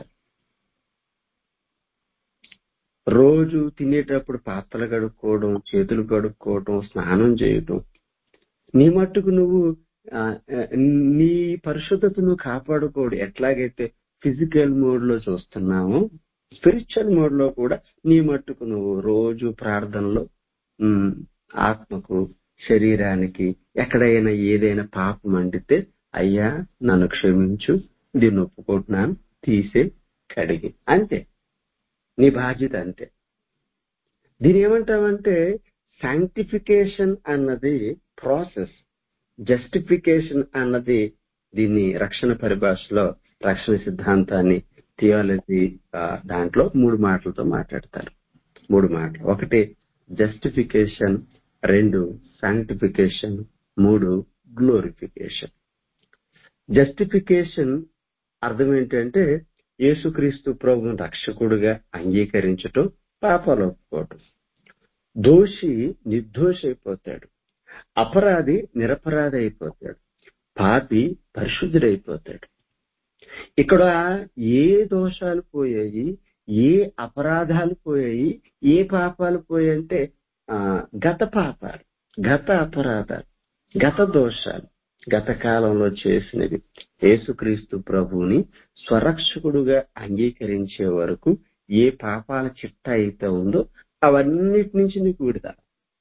రోజు తినేటప్పుడు పాత్రలు కడుక్కోవడం, చేతులు కడుక్కోవడం, స్నానం చేయటం, నీ మట్టుకు నువ్వు నీ పరిశుద్ధత నువ్వు కాపాడుకోడు. ఎట్లాగైతే ఫిజికల్ మోడ్ లో చూస్తున్నామో స్పిరిచువల్ మోడ్ లో కూడా నీ మట్టుకు నువ్వు రోజు ప్రార్థనలో ఆత్మకు, శరీరానికి ఎక్కడైనా ఏదైనా పాపం అంటితే, అయ్యా నన్ను క్షమించు, దీన్ని ఒప్పుకుంటున్నాను, తీసే, కడిగి, అంతే. నీ బాధ్యత అంతే. దీని ఏమంటామంటే సాంక్టిఫికేషన్ అన్నది ప్రాసెస్, జస్టిఫికేషన్ అన్నది దీన్ని రక్షణ పరిభాషలో, రక్షణ సిద్ధాంతాన్ని, థియాలజీ దాంట్లో మూడు మాటలతో మాట్లాడతారు. మూడు మాటలు. ఒకటి జస్టిఫికేషన్, రెండు సాంక్టిఫికేషన్, మూడు గ్లోరిఫికేషన్. జస్టిఫికేషన్ అర్థం ఏంటంటే యేసుక్రీస్తు ప్రభువును రక్షకుడుగా అంగీకరించటం, పాపాలు ఒప్పుకోవటం. దోషి నిర్దోషి అయిపోతాడు, అపరాధి నిరపరాధి అయిపోతాడు, పాపి పరిశుద్ధుడైపోతాడు. ఇక్కడ ఏ దోషాలు పోయాయి, ఏ అపరాధాలు పోయాయి, ఏ పాపాలు పోయాయంటే ఆ గత పాపాలు, గత అపరాధాలు, గత దోషాలు, గత కాలంలో చేసినవి. యేసుక్రీస్తు ప్రభువుని స్వరక్షకుడుగా అంగీకరించే వరకు ఏ పాపాల చిట్ట అయితే ఉందో అవన్నిటి నుంచి నీకు విడుదల.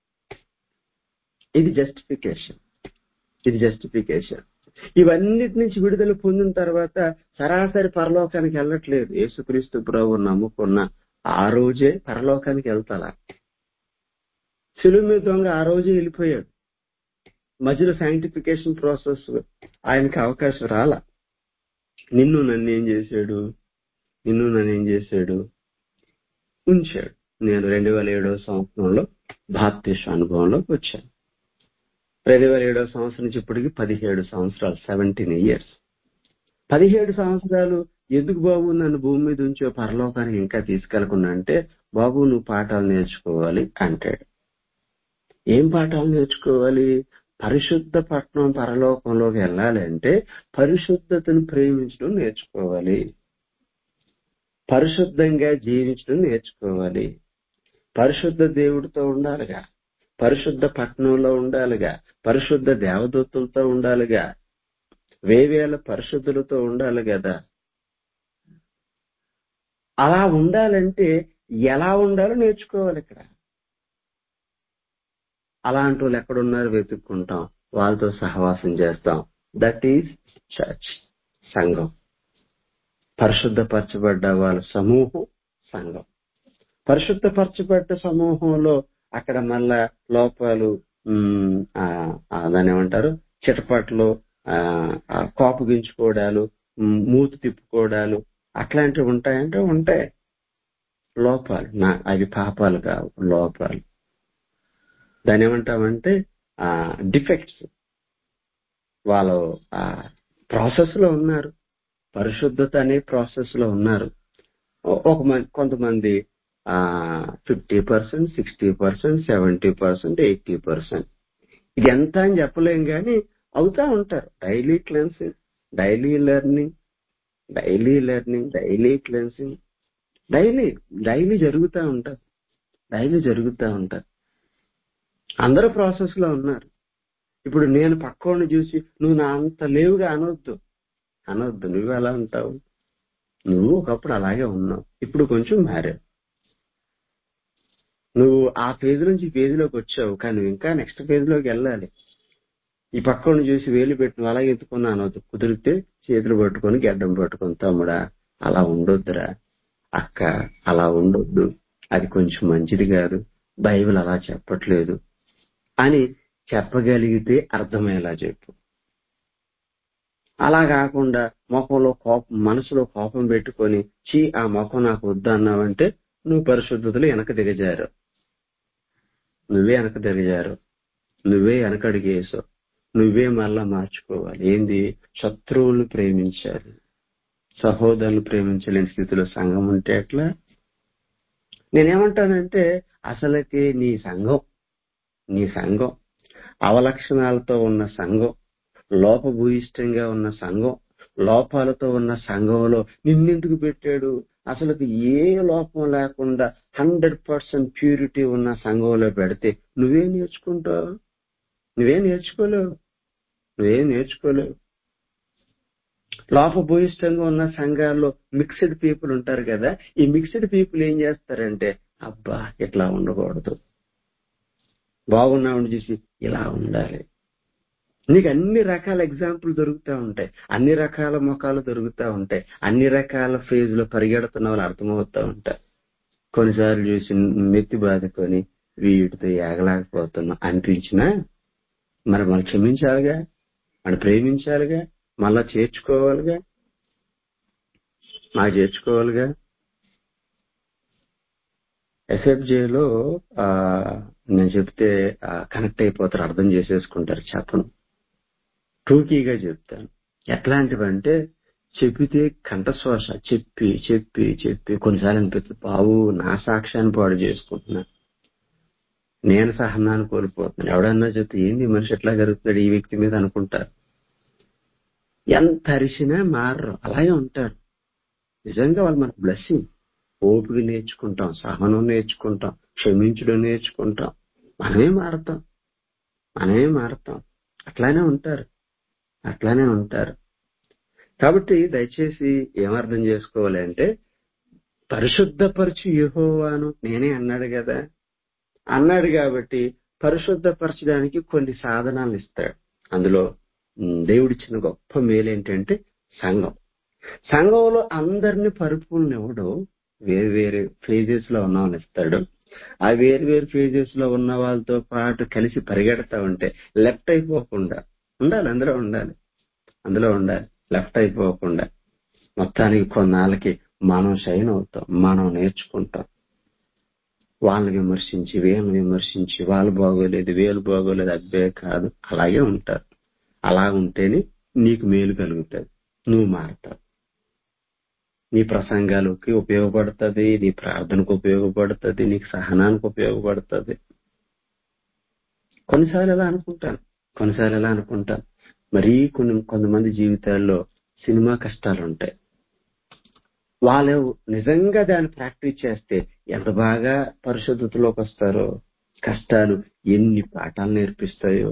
ఇది జస్టిఫికేషన్, ఇది జస్టిఫికేషన్. ఇవన్నిటి నుంచి విడుదల పొందిన తర్వాత సరాసరి పరలోకానికి వెళ్ళట్లేదు. యేసుక్రీస్తు ప్రభువుని నమ్ముకున్న ఆ రోజే పరలోకానికి వెళ్తాలా? శిలువ మీద దొంగ ఆ రోజే వెళ్ళిపోయాడు. మధ్యలో సాంక్టిఫికేషన్ ప్రాసెస్ ఆయనకి అవకాశం రాలా. నిన్ను నన్ను ఏం చేశాడు? నిన్ను నన్ను ఏం చేశాడు? ఉంచాడు. నేను రెండు వేల ఏడవ సంవత్సరంలో బాప్తిస్మ అనుభవంలోకి వచ్చాను. రెండు వేల ఏడవ సంవత్సరం నుంచి ఇప్పటికి పదిహేడు సంవత్సరాలు, సెవెంటీన్ ఇయర్స్. పదిహేడు సంవత్సరాలు ఎందుకు బాబు నన్ను భూమి మీద ఉంచో పరలోకానికి ఇంకా తీసుకెళ్లకుండా అంటే, బాబు నువ్వు పాఠాలు నేర్చుకోవాలి అంటాడు. ఏం పాఠాలు నేర్చుకోవాలి? పరిశుద్ధ పట్టణం పరలోకంలోకి వెళ్ళాలి అంటే పరిశుద్ధతను ప్రేమించడం నేర్చుకోవాలి, పరిశుద్ధంగా జీవించడం నేర్చుకోవాలి, పరిశుద్ధ దేవుడితో ఉండాలిగా, పరిశుద్ధ పట్టణంలో ఉండాలిగా, పరిశుద్ధ దేవదూతలతో ఉండాలిగా, వేవేల పరిశుద్ధులతో ఉండాలి కదా. అలా ఉండాలంటే ఎలా ఉండాలో నేర్చుకోవాలి. ఇక్కడ అలాంటి వాళ్ళు ఎక్కడున్నారు వెతుక్కుంటాం, వాళ్ళతో సహవాసం చేస్తాం. దట్ ఈజ్ చర్చ్, సంఘం. పరిశుద్ధపరచబడ్డ వాళ్ళ సమూహం సంఘం. పరిశుద్ధపరచబడ్డ సమూహంలో అక్కడ మళ్ళా లోపాలు, ఉమ్, ఆ, ఆ, దాన్ని ఏమంటారు, చిటపట్లు, ఆ, ఆ, కోపగించుకోవడాలు, ఉమ్, మూతి తిప్పుకోవడాలు అట్లాంటివి ఉంటాయంటే ఉంటాయి. లోపాలు, నా అవి పాపాలు కావు, లోపాలు. దాన్ని ఏమంటామంటే ఆ డిఫెక్ట్స్. వాళ్ళు ఆ ప్రాసెస్ లో ఉన్నారు, పరిశుద్ధత అనే ప్రాసెస్ లో ఉన్నారు. ఒ- ఒక మం- కొంతమంది ఆ fifty percent sixty percent seventy percent eighty percent ఇది ఎంత అని చెప్పలేం, కానీ అవుతా ఉంటారు. Daily cleansing, daily learning, daily learning daily cleansing, daily daily జరుగుతూ ఉంటారు, డైలీ జరుగుతూ ఉంటారు. అందరూ ప్రాసెస్ లో ఉన్నారు. ఇప్పుడు నేను పక్కోడిని చూసి నువ్వు నా అంత లేవుగా అనొద్దు, అనొద్దు. నువ్వు ఎలా ఉంటావు? నువ్వు ఒకప్పుడు అలాగే ఉన్నావు, ఇప్పుడు కొంచెం మారావు. నువ్వు ఆ పేజ్ నుంచి ఈ పేజీలోకి వచ్చావు, కానీ నువ్వు ఇంకా నెక్స్ట్ పేజ్ లోకి వెళ్ళాలి. ఈ పక్కను చూసి వేలు పెట్టి నువ్వు అలాగే ఎత్తుకున్నా అనొద్దు. కుదిరితే చేతులు పట్టుకొని గడ్డం పట్టుకొని, తమ్ముడా అలా ఉండొద్దురా, అక్క అలా ఉండొద్దు, అది కొంచెం మంచిది కాదు, బైబిల్ అలా చెప్పట్లేదు అని చెప్పగలిగితే అర్థమయ్యేలా చెప్పు. అలా కాకుండా ముఖంలో కోపం, మనసులో కోపం పెట్టుకొని చీ ఆ ముఖం నాకు వద్దు అన్నావంటే నువ్వు పరిశుద్ధతలు వెనక దిగజారు, నువ్వే వెనక దిగజారు, నువ్వే వెనకడిగేసావు. నువ్వే మళ్ళా మార్చుకోవాలి. ఏంది? శత్రువులను ప్రేమించాలి, సహోదరులు ప్రేమించలేని స్థితిలో సంఘం ఉంటే ఎట్లా? నేనేమంటానంటే అసలుకి నీ సంఘం, నీ సంఘం అవలక్షణాలతో ఉన్న సంఘం, లోపభూయిష్టంగా ఉన్న సంఘం, లోపాలతో ఉన్న సంఘంలో నిన్నెందుకు పెట్టాడు? అసలు ఏ లోపం లేకుండా హండ్రెడ్ పర్సెంట్ ప్యూరిటీ ఉన్న సంఘంలో పెడితే నువ్వేం నేర్చుకుంటావు? నువ్వేం నేర్చుకోలేవు, నువ్వేం నేర్చుకోలేవు. లోపభూయిష్టంగా ఉన్న సంఘాల్లో మిక్స్డ్ పీపుల్ ఉంటారు కదా, ఈ మిక్స్డ్ పీపుల్ ఏం చేస్తారంటే అబ్బా ఇట్లా ఉండకూడదు, బాగున్నామని చూసి ఇలా ఉండాలి. నీకు అన్ని రకాల ఎగ్జాంపుల్ దొరుకుతూ ఉంటాయి, అన్ని రకాల ముఖాలు దొరుకుతూ ఉంటాయి, అన్ని రకాల ఫేజ్ లో పరిగెడుతున్న వాళ్ళు అర్థమవుతూ ఉంటాయి. కొన్నిసార్లు చూసి మెత్తి బాదుకొని వీటితో ఏగలేకపోతున్నాం అనిపించినా మరి మనం క్షమించాలిగా, మనం ప్రేమించాలిగా, మళ్ళా చేర్చుకోవాలిగా, మాకు చేర్చుకోవాలిగా. ఎస్ఎఫ్జేలో ఆ నేను చెప్తే కనెక్ట్ అయిపోతారు, అర్థం చేసేసుకుంటారు. చెప్పను, టూకీగా చెప్తాను. ఎట్లాంటివంటే చెప్పితే కంఠశ్వాస, చెప్పి చెప్పి చెప్పి కొన్నిసార్లు అనిపిస్తుంది బావు నా సాక్ష్యాన్ని పాడు చేసుకుంటున్నా, నేను సహనాన్ని కోల్పోతున్నాను. ఎవడన్నా చెప్తే ఏంది మనిషి ఎట్లా జరుగుతున్నాడు ఈ వ్యక్తి మీద అనుకుంటారు. ఎంత అరిసినా మారరు, అలాగే ఉంటారు. నిజంగా వాళ్ళు మనకు బ్లెస్సింగ్. ఓపిక నేర్చుకుంటాం, సహనం నేర్చుకుంటాం, క్షమించడం నేర్చుకుంటాం, మనమే మారతాం, మనమే మారతాం. అట్లానే ఉంటారు, అట్లానే ఉంటారు. కాబట్టి దయచేసి ఏమర్థం చేసుకోవాలి అంటే పరిశుద్ధపరచు యెహోవాను నేనే అన్నాడు కదా, అన్నాడు కాబట్టి పరిశుద్ధపరచడానికి కొన్ని సాధనాలు ఇస్తాడు. అందులో దేవుడిచ్చిన గొప్ప మేలు ఏంటంటే సంఘం. సంఘంలో అందరినీ పరిపూర్ణ ఇవ్వడు, వేరు వేరు ఫేజెస్ లో ఉన్న వాళ్ళని ఇస్తాడు. ఆ వేరు వేరు ఫేజెస్ లో ఉన్న వాళ్ళతో పాటు కలిసి పరిగెడతా ఉంటే లెఫ్ట్ అయిపోకుండా ఉండాలి, అందులో ఉండాలి, అందులో ఉండాలి, లెఫ్ట్ అయిపోకుండా. మొత్తానికి కొన్నాళ్ళకి మనం షైన్ అవుతాం, మనం నేర్చుకుంటాం. వాళ్ళని విమర్శించి వీళ్ళని విమర్శించి వాళ్ళు బాగోలేదు వీళ్ళు బాగోలేదు అబ్బే కాదు, అలాగే ఉంటారు. అలా ఉంటేనే నీకు మేలు కలుగుతుంది. నువ్వు మారతావు. నీ ప్రసంగాలకి ఉపయోగపడుతుంది, నీ ప్రార్థనకు ఉపయోగపడుతుంది, నీకు సహనానికి ఉపయోగపడుతుంది. కొన్నిసార్లు ఎలా అనుకుంటాను కొన్నిసార్లు ఎలా అనుకుంటాను మరీ కొన్ని కొంతమంది జీవితాల్లో సినిమా కష్టాలు ఉంటాయి. వాళ్ళు నిజంగా దాన్ని ప్రాక్టీస్ చేస్తే ఎంత బాగా పరిశుద్ధతలోకి వస్తారో. కష్టాలు ఎన్ని పాఠాలు నేర్పిస్తాయో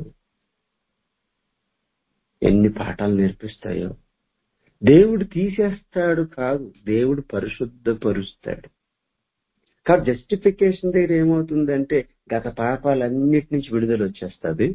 ఎన్ని పాఠాలు నేర్పిస్తాయో. దేవుడు తీసేస్తాడు కాదు, దేవుడు పరిశుద్ధపరుస్తాడు. కాబట్టి జస్టిఫికేషన్ దగ్గర ఏమవుతుందంటే గత పాపాలన్నిటి నుంచి విడుదల వచ్చేస్తుంది.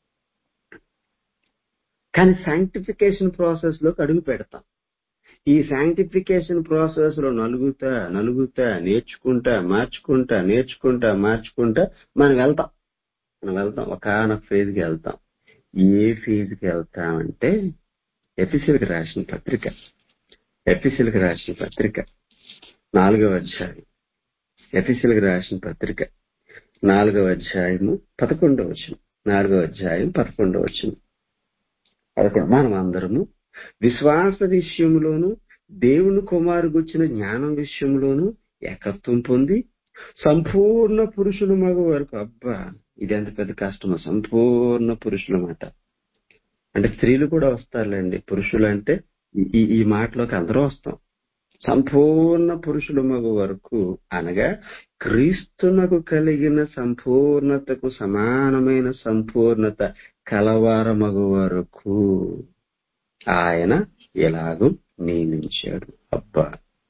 కానీ శాంక్టిఫికేషన్ ప్రాసెస్ లోకి అడుగు పెడతాం. ఈ శాంక్టిఫికేషన్ ప్రాసెస్ లో నలుగుతా నలుగుతా నేర్చుకుంటా మార్చుకుంటా నేర్చుకుంటా మార్చుకుంటా మనం వెళ్తాం మనం వెళ్తాం ఒకనొక ఫేజ్ కి వెళ్తాం. ఏ ఫేజ్ కి వెళ్తామంటే ఎఫెసీయులకు రాసిన పత్రిక ఎఫెసీయులకు రాసిన పత్రిక నాలుగవ అధ్యాయం ఎఫెసీయులకు రాసిన పత్రిక నాలుగవ అధ్యాయము పదకొండవ వచనం నాలుగవ అధ్యాయం పదకొండవ వచనం పదకొండు మనం అందరము విశ్వాస విషయంలోను దేవుని కుమారు గుచ్చిన జ్ఞానం విషయంలోను ఏకత్వం పొంది సంపూర్ణ పురుషుల మగ వరకు. అబ్బా, ఇది ఎంత పెద్ద కష్టమో. సంపూర్ణ పురుషుల మాట అంటే స్త్రీలు కూడా వస్తారులేండి. పురుషులు అంటే ఈ ఈ మాటలోకి అందరూ వస్తాం. సంపూర్ణ పురుషుల మగ వరకు అనగా క్రీస్తునకు కలిగిన సంపూర్ణతకు సమానమైన సంపూర్ణత కలవార మగ వరకు ఆయన ఎలాగూ నియమించాడు. అబ్బా,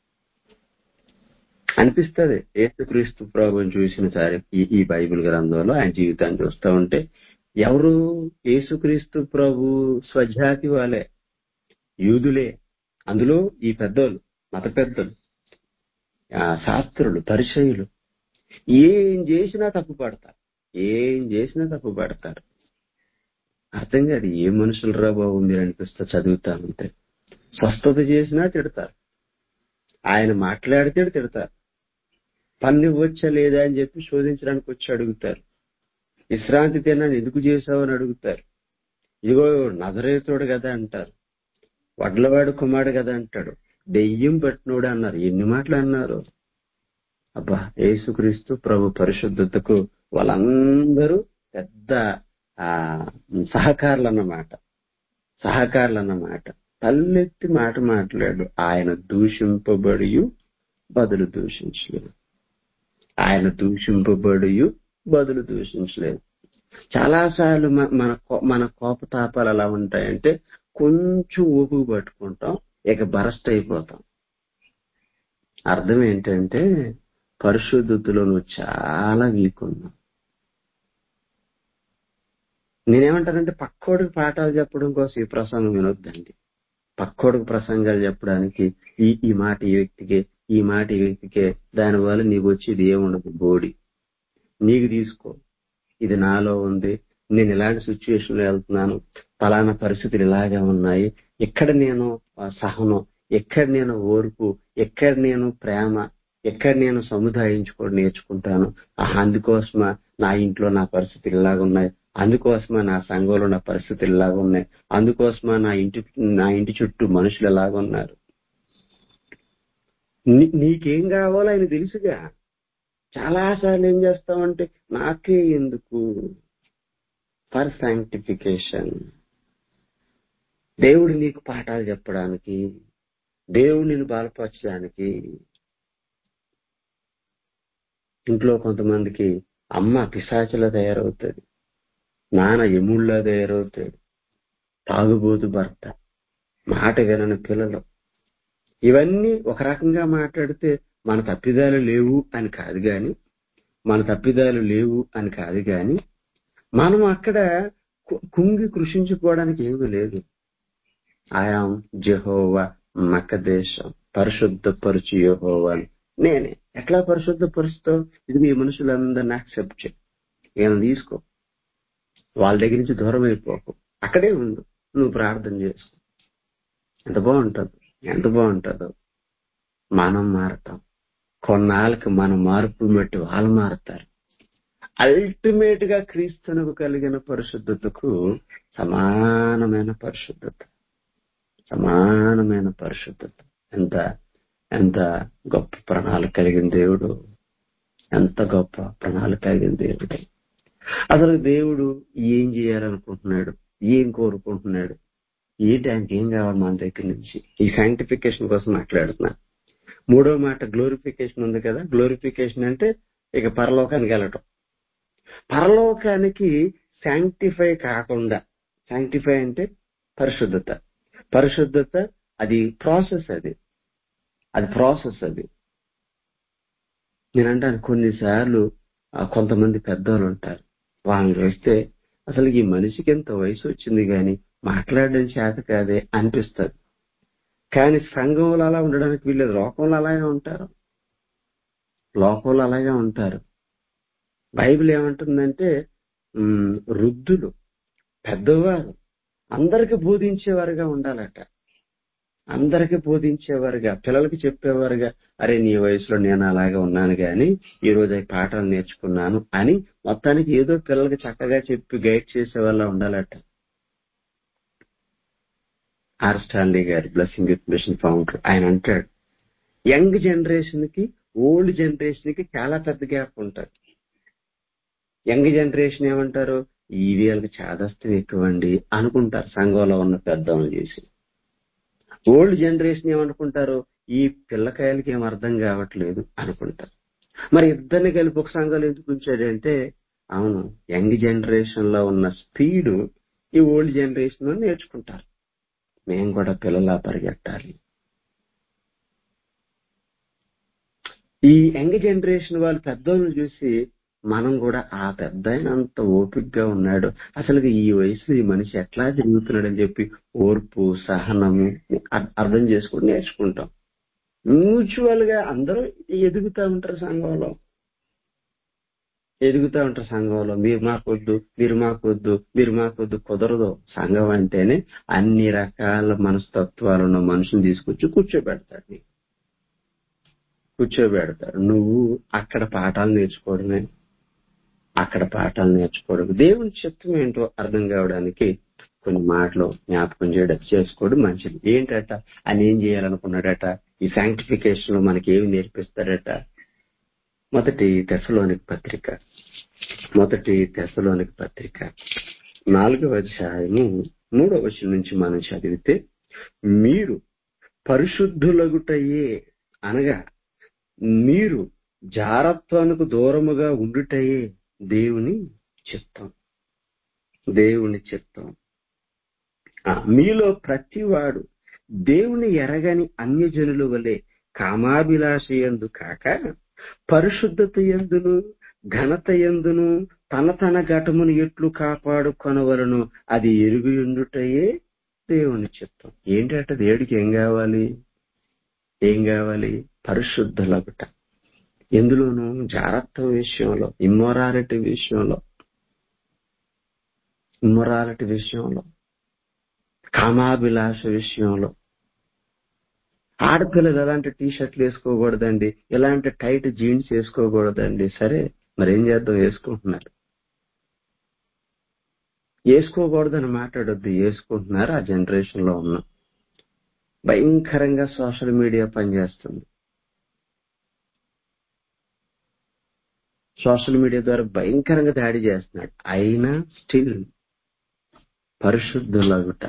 అనిపిస్తుంది. యేసుక్రీస్తు ప్రభువుని చూసిన సరే ఈ ఈ బైబిల్ గ్రంథంలో ఆయన జీవితాన్ని చూస్తూ ఉంటే ఎవరు యేసుక్రీస్తు ప్రభు స్వజాతి వాళ్ళే, యూదులే. అందులో ఈ పెద్దోళ్ళు, మత పెద్దలు, శాస్త్రులు, పరిచయులు ఏం చేసినా తప్పు పడతారు. ఏం చేసినా తప్పు పడతారు. అర్థం కాదు ఏ మనుషులు రా బాబు మీరు అనిపిస్తా చదువుతా ఉంటే. స్వస్థత చేసినా తిడతారు, ఆయన మాట్లాడితే తిడతారు, పన్ను వచ్చా లేదా అని చెప్పి శోధించడానికి వచ్చి అడుగుతారు, విశ్రాంతి తిన్నాను ఎందుకు చేశావు అని అడుగుతారు. ఇదిగో నజరేతుడు కదా అంటారు, వడ్లవాడు కుమారుడు కదా అంటాడు, దెయ్యం పట్టినోడు అన్నారు. ఎన్ని మాటలు అన్నారు. అబ్బా, యేసుక్రీస్తు ప్రభు పరిశుద్ధతకు వాళ్ళందరూ పెద్ద ఆ సహకారులు అన్నమాట సహకారులు అన్నమాట తల్లెత్తి మాట మాట్లాడు. ఆయన దూషింపబడి బదులు దూషించలేదు. ఆయన దూషింపబడి బదులు దూషించలేదు. చాలాసార్లు మన మన కోపతాపాలు ఎలా ఉంటాయంటే కొంచెం ఊపు పట్టుకుంటాం, ఇక బరస్ట్ అయిపోతాం. అర్థం ఏంటంటే పరిశుద్ధతలో నువ్వు చాలా వీక్ ఉన్నావు. నేనేమంటానంటే పక్కోడికి పాఠాలు చెప్పడం కోసం ఈ ప్రసంగం వినొద్దండి. పక్కోడికి ప్రసంగాలు చెప్పడానికి ఈ ఈ మాట ఈ వ్యక్తికే ఈ మాట ఈ వ్యక్తికే దానివల్ల నీకు వచ్చేది ఏముండదు. బోడి నీకు తీసుకో. ఇది నాలో ఉంది, నేను ఇలాంటి సిచ్యువేషన్ లో వెళ్తున్నాను, ఫలానా పరిస్థితులు ఇలాగే ఉన్నాయి, ఎక్కడ నేను సహనం, ఎక్కడ నేను ఓర్పు, ఎక్కడ నేను ప్రేమ, ఎక్కడ నేను సముదాయించుకోవడం నేర్చుకుంటాను. అందుకోసమా నా ఇంట్లో నా పరిస్థితులు ఇలాగున్నాయి, అందుకోసమా నా సంఘంలో నా పరిస్థితులు ఇలాగున్నాయి, అందుకోసమా నా ఇంటి నా ఇంటి చుట్టూ మనుషులు ఎలాగున్నారు. నీకేం కావాలో ఆయన తెలుసుగా. చాలాసార్లు ఏం చేస్తామంటే నాకే ఎందుకు, ఫర్ సాంక్టిఫికేషన్. దేవుడు నీకు పాఠాలు చెప్పడానికి, దేవుడు నిన్ను బలపరచడానికి. ఇంట్లో కొంతమందికి అమ్మ పిశాచిలా తయారవుతుంది, నాన్న యముళ్ళా తయారవుతాడు, తాగుబోతు భర్త, మాట వినని పిల్లలు. ఇవన్నీ ఒక రకంగా మాట్లాడితే మన తప్పిదాలు లేవు అని కాదు గాని మన తప్పిదాలు లేవు అని కాదు గాని మనం అక్కడ కుంగి కృషించుకోవడానికి ఏమీ లేదు. ఆయాం జెహోవా మకదేశం, పరిశుద్ధపరుచు యెహోవాను నేనే. ఎట్లా పరిశుద్ధపరుస్తావు? ఇది మీ మనుషులందరినీ యాక్సెప్ట్ చేయి, నేను తీసుకో, వాళ్ళ దగ్గర నుంచి దూరం అయిపోకు, అక్కడే ఉండు, నువ్వు ప్రార్థన చేసుకో. ఎంత బాగుంటుంది, ఎంత బాగుంటుందో. మనం మారతాం, కొన్నాళ్ళకి మన మార్పులు బట్టి వాళ్ళు మారతారు. అల్టిమేట్ గా క్రీస్తునకు కలిగిన పరిశుద్ధతకు సమానమైన పరిశుద్ధత. సమానమైన పరిశుద్ధత. ఎంత ఎంత గొప్ప ప్రణాళిక కలిగిన దేవుడు, ఎంత గొప్ప ప్రణాళిక కలిగిన దేవుడు. అసలు దేవుడు ఏం చేయాలనుకుంటున్నాడు, ఏం కోరుకుంటున్నాడు, ఏంటి ఆయనకి ఏం కావాలి మన దగ్గర నుంచి? ఈ సైంటిఫికేషన్ కోసం మాట్లాడుతున్నా. మూడో మాట గ్లోరిఫికేషన్ ఉంది కదా. గ్లోరిఫికేషన్ అంటే ఇక పరలోకానికి వెళ్ళటం. పరలోకానికి శాంక్టిఫై కాకుండా, శాంక్టిఫై అంటే పరిశుద్ధత. పరిశుద్ధత అది ప్రాసెస్, అది అది ప్రాసెస్ అది నేనంటాను. కొన్నిసార్లు కొంతమంది పెద్దవాళ్ళు ఉంటారు, వాళ్ళని చూస్తే అసలు ఈ మనిషికి ఎంత వయసు వచ్చింది కానీ మాట్లాడడం చేత కాదే అనిపిస్తుంది. కానీ సంఘంలో అలా ఉండడానికి వీళ్ళేది. లోకంలో అలాగే ఉంటారు, లోకంలో అలాగే ఉంటారు. బైబిల్ ఏమంటుందంటే వృద్ధులు, పెద్దవారు అందరికి బోధించేవారుగా ఉండాలట. అందరికి బోధించేవారుగా, పిల్లలకి చెప్పేవారుగా, అరే నీ వయసులో నేను అలాగే ఉన్నాను గాని ఈ రోజు ఈ పాఠాలు నేర్చుకున్నాను అని మొత్తానికి ఏదో పిల్లలకి చక్కగా చెప్పి గైడ్ చేసే వాళ్ళ ఉండాలట. ఆర్ స్టాన్లీ గారి బ్లెస్సింగ్ యూత్ మిషన్ ఫౌండర్ ఆయన అంటాడు, యంగ్ జనరేషన్ కి ఓల్డ్ జనరేషన్ కి చాలా పెద్ద గ్యాప్ ఉంటుంది. యంగ్ జనరేషన్ ఏమంటారు, ఈ వీళ్ళకి చాదస్తం ఎక్కువండి అనుకుంటారు సంఘంలో ఉన్న పెద్దవాళ్ళు చేసి. ఓల్డ్ జనరేషన్ ఏమనుకుంటారు, ఈ పిల్లకాయలకి ఏం అర్థం కావట్లేదు అనుకుంటారు. మరి ఇద్దరిని కలిపి ఒక సంఘాలు ఎందుకు ఉంచాడంటే, అవును యంగ్ జనరేషన్ లో ఉన్న స్పీడు ఈ ఓల్డ్ జనరేషన్ లో నేర్చుకుంటారు. మేము కూడా పిల్లలా పరిగెట్టాలి. ఈ యంగ్ జనరేషన్ వాళ్ళు పెద్దోళ్ళు చూసి మనం కూడా ఆ పెద్ద అంత ఓపికగా ఉన్నాడు, అసలు ఈ వయసులో ఈ మనిషి ఎట్లా తిరుగుతున్నాడు అని చెప్పి ఓర్పు సహనము అర్థం చేసుకుని నేర్చుకుంటాం. మ్యూచువల్ గా అందరూ ఎదుగుతా ఉంటారు సంఘంలో, ఎదుగుతా ఉంటారు సంఘంలో. మీరు మాకొద్దు, మీరు మాకొద్దు, మీరు మాకొద్దు కుదరదు. సంఘం అంటేనే అన్ని రకాల మనస్తత్వాలను మనుషులు తీసుకొచ్చి కూర్చోబెడతాడు కూర్చోబెడతాడు నువ్వు అక్కడ పాఠాలు నేర్చుకోవడమే, అక్కడ పాఠాలు నేర్చుకోవడం. దేవుని చిత్తం ఏంటో అర్థం కావడానికి కొన్ని మాటలు జ్ఞాపకం చేయడం చేసుకోవడం మంచిది. ఏంటట ఆయన ఏం చేయాలనుకున్నాడట, ఈ శాంక్టిఫికేషన్ లో మనకి ఏమి నేర్పిస్తాడట. మొదటి తెస్సలోనిక పత్రిక మొదటి తెస్సలోనిక పత్రిక నాలుగవ అధ్యాయము మూడవ వచనం నుంచి మనం చదివితే, మీరు పరిశుద్ధులగుటయే అనగా మీరు జారత్వానికి దూరముగా ఉండుటయే దేవుని చిత్తం. దేవుని చిత్తం మీలో ప్రతివాడు దేవుని ఎరగని అన్యజనుల వలె కామాభిలాష యందు కాక పరిశుద్ధత యందును ఘనత యందును తన తన ఘటమును ఎట్లు కాపాడుకొనవలను అది ఎరుగు ఉండుటయే దేవుని చిత్తం. ఏంటంటే దేవుడికి ఏం కావాలి, ఏం కావాలి? పరిశుద్ధులగుట. ఎందులోనూ జారత్వం విషయంలో, ఇమ్మొరాలిటీ విషయంలో, ఇమ్మొరాలిటీ విషయంలో, కామాభిలాష విషయంలో. ఆడపిల్లలు ఎలాంటి టీ షర్ట్లు వేసుకోకూడదండి, ఎలాంటి టైట్ జీన్స్ వేసుకోకూడదండి. సరే మరేం చేద్దాం, వేసుకుంటున్నారు. వేసుకోకూడదని మాట్లాడొద్దు, వేసుకుంటున్నారు. ఆ జనరేషన్ లో ఉన్నాం. భయంకరంగా సోషల్ మీడియా పనిచేస్తుంది. సోషల్ మీడియా ద్వారా భయంకరంగా దాడి చేస్తున్నాడు. అయినా స్టిల్ పరిశుద్ధులగుట,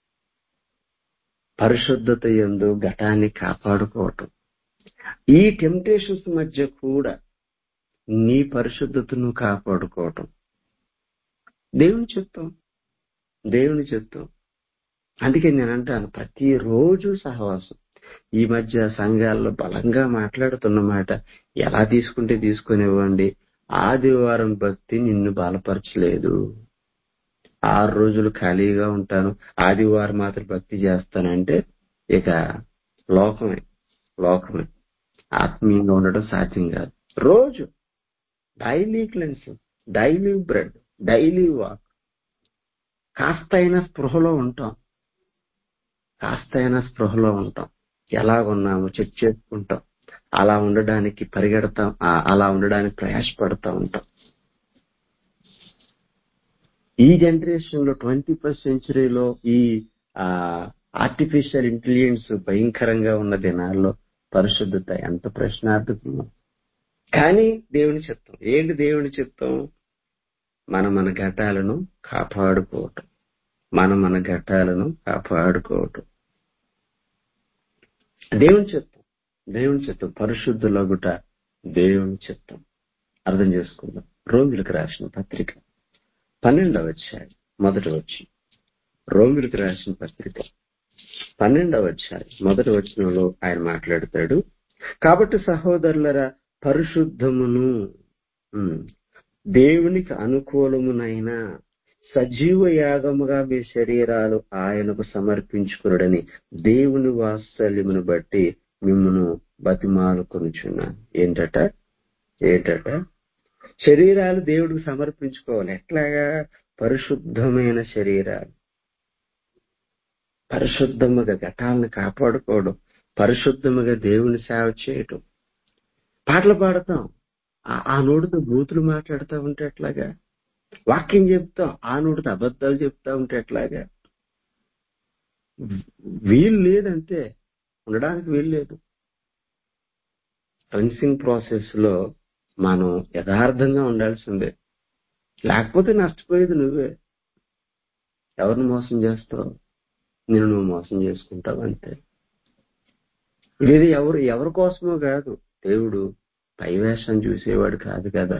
పరిశుద్ధత యందు ఘటాన్ని కాపాడుకోవటం. ఈ టెంప్టేషన్స్ మధ్య కూడా నీ పరిశుద్ధతను కాపాడుకోవటం దేవుని చిత్తం, దేవుని చిత్తం. అందుకే నేను అంటాను, ప్రతిరోజు సహవాసం. ఈ మధ్య సంఘాల్లో బలంగా మాట్లాడుతున్న మాట, ఎలా తీసుకుంటే తీసుకునివ్వండి, ఆదివారం భక్తి నిన్ను బలపరచలేదు. ఆరు రోజులు ఖాళీగా ఉంటాను, ఆదివారం మాత్రం భక్తి చేస్తానంటే ఇక లోకమే లోకమే ఆత్మీయంగా ఉండటం సాధ్యం కాదు. రోజు daily cleansing, daily bread, daily walk. కాస్తైనా స్పృహలో ఉంటాం, కాస్తైనా స్పృహలో ఉంటాం. ఎలా ఉన్నాము చెక్ చేసుకుంటాం. అలా ఉండడానికి పరిగెడతాం, అలా ఉండడానికి ప్రయాసపడతా ఉంటాం. ఈ జనరేషన్ లో ట్వంటీ ఫస్ట్ సెంచరీలో ఈ ఆర్టిఫిషియల్ ఇంటెలిజెన్స్ భయంకరంగా ఉన్న దినాల్లో పరిశుద్ధత ఎంత ప్రశ్నార్థకం. కానీ దేవుని చిత్తం ఏంటి? దేవుని చిత్తం మన మన ఘటాలను కాపాడుకోవటం, మన మన ఘటాలను కాపాడుకోవటం దేవుని చిత్తం. దేవుని చిత్తం పరిశుద్ధులగుట దేవుని చిత్తం. అర్థం చేసుకుందాం. రోమిలకు రాసిన పత్రిక పన్నెండవ అధ్యాయం మొదటి వచ్చి రోమిలకు రాసిన పత్రిక పన్నెండవ అధ్యాయం మొదటి వచనంలో ఆయన మాట్లాడతాడు. కాబట్టి సహోదరులరా, పరిశుద్ధమును దేవునికి అనుకూలమునైన సజీవ యాగముగా మీ శరీరాలు ఆయనకు సమర్పించుకునడని దేవుని వాత్సల్యమును బట్టి మిమ్మును బతిమాలుకొనుచున్నాను. ఏంటట ఏంటట శరీరాలు దేవుడికి సమర్పించుకోవాలి. ఎట్లాగా? పరిశుద్ధమైన శరీరాలు, పరిశుద్ధముగా ఘటాలను కాపాడుకోవడం, పరిశుద్ధముగా దేవుని సేవ చేయటం. పాటలు పాడతాం, ఆ నోటితో బూతులు మాట్లాడుతూ ఉంటే ఎట్లాగా? వాక్యం చెప్తాం, ఆ నోటితో అబద్ధాలు చెప్తా ఉంటే ఎట్లాగా? వీలు లేదంతే, ఉండడానికి వీలు లేదు. క్లెన్సింగ్ ప్రాసెస్ లో మనం యథార్థంగా ఉండాల్సిందే. లేకపోతే నష్టపోయేది నువ్వే. ఎవరిని మోసం చేస్తావు? నేను నువ్వు మోసం చేసుకుంటావు అంతే. ఇది ఎవరు ఎవరి కోసమో కాదు. దేవుడు పైవేషం చూసేవాడు కాదు కదా.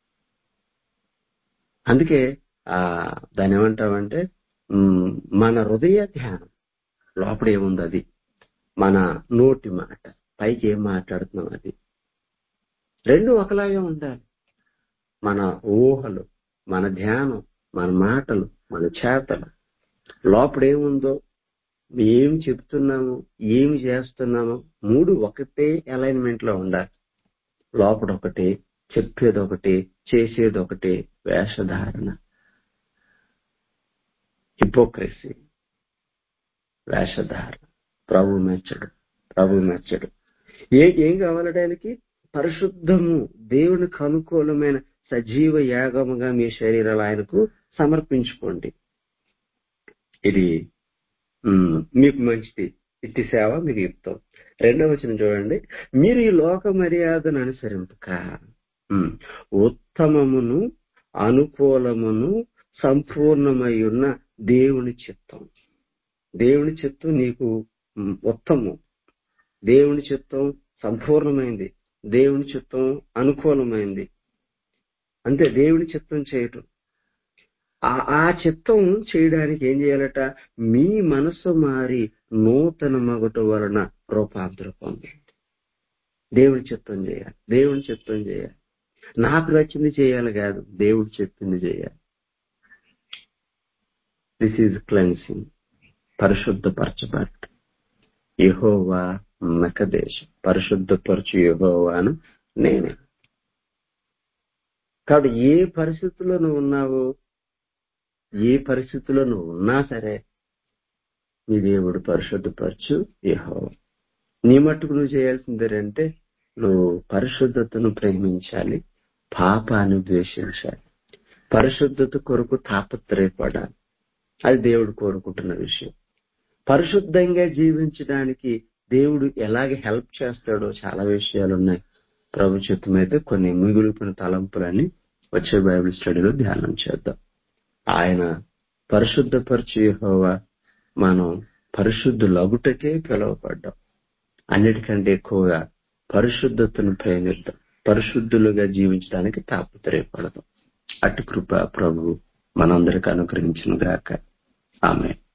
అందుకే ఆ దాని ఏమంటామంటే మన హృదయ ధ్యానం లోపల ఏముంది అది, మన నోటి మాట పైకి ఏం మాట్లాడుతున్నాం అది రెండు ఒకలాగే ఉండాలి. మన ఊహలు, మన ధ్యానం, మన మాటలు, మన చేతలు లోపల ఏముందో, ఏం చెప్తున్నాము, ఏమి చేస్తున్నాము, మూడు ఒకటే అలైన్మెంట్ లో ఉండాలి. లోపల ఒకటి, చెప్పేది ఒకటి, చేసేది ఒకటి. వేషధారణ, హిపోక్రసీ, వేషధారణ ప్రభు మెచ్చడు, ప్రభు మెచ్చడు. ఏ ఏం కావాలడానికి? పరిశుద్ధము, దేవునికి అనుకూలమైన సజీవ యాగముగా మీ శరీరాలు ఆయనకు సమర్పించుకోండి. ఇది మీకు మంచిది, ఇట్టి సేవ మీకు చెప్తాం. రెండవ వచనం చూడండి. మీరు ఈ లోక మర్యాదను అనుసరింపక ఉత్తమమును అనుకూలమును సంపూర్ణమై ఉన్న దేవుని చిత్తం. దేవుని చిత్తం నీకు ఉత్తమం, దేవుని చిత్తం సంపూర్ణమైంది, దేవుని చిత్తం అనుకూలమైంది. అంతే, దేవుని చిత్తం చేయటం. ఆ చిత్తం చేయడానికి ఏం చేయాలట? మీ మనసు మారి నూతన మగుట వలన రూపాంతరం పొందండి. దేవుని చిత్తం చేయాలి, దేవుని చిత్తం చేయాలి. నాకు నచ్చింది చేయాలి కాదు, దేవుడు చెప్పింది చేయాలి. దిస్ ఈజ్ క్లెన్సింగ్, పరిశుద్ధపరచబట్ట. యెహోవా మకదేశ్, పరిశుద్ధపరచు యెహోవాను నేనే. కాబట్టి ఏ పరిస్థితుల్లో నువ్వు ఉన్నావో, ఏ పరిస్థితిలో నువ్వు ఉన్నా సరే నీ దేవుడు పరిశుద్ధపరచు యెహోవా. నీ మట్టుకు నువ్వు చేయాల్సిందేంటే నువ్వు పరిశుద్ధతను ప్రేమించాలి, పాపాన్ని ద్వేషించాలి, పరిశుద్ధత కొరకు తాపత్రయపడాలి. అది దేవుడు కోరుకుంటున్న విషయం. పరిశుద్ధంగా జీవించడానికి దేవుడు ఎలాగ హెల్ప్ చేస్తాడో చాలా విషయాలు ఉన్నాయి. ప్రభు చిత్తమైతే కొన్ని మిగులుపున తలంపులని వచ్చే బైబిల్ స్టడీలో ధ్యానం చేద్దాం. ఆయన పరిశుద్ధపరచు యెహోవా, మనం పరిశుద్ధులగుటకే పిలువబడ్డాం. అన్నిటికంటే ఎక్కువగా పరిశుద్ధతను ప్రేమిద్దాం, పరిశుద్ధులుగా జీవించడానికి తాపత్రయపడదాం. అటు కృప ప్రభు మనందరికి అనుగ్రహించును గాక. ఆమేన్.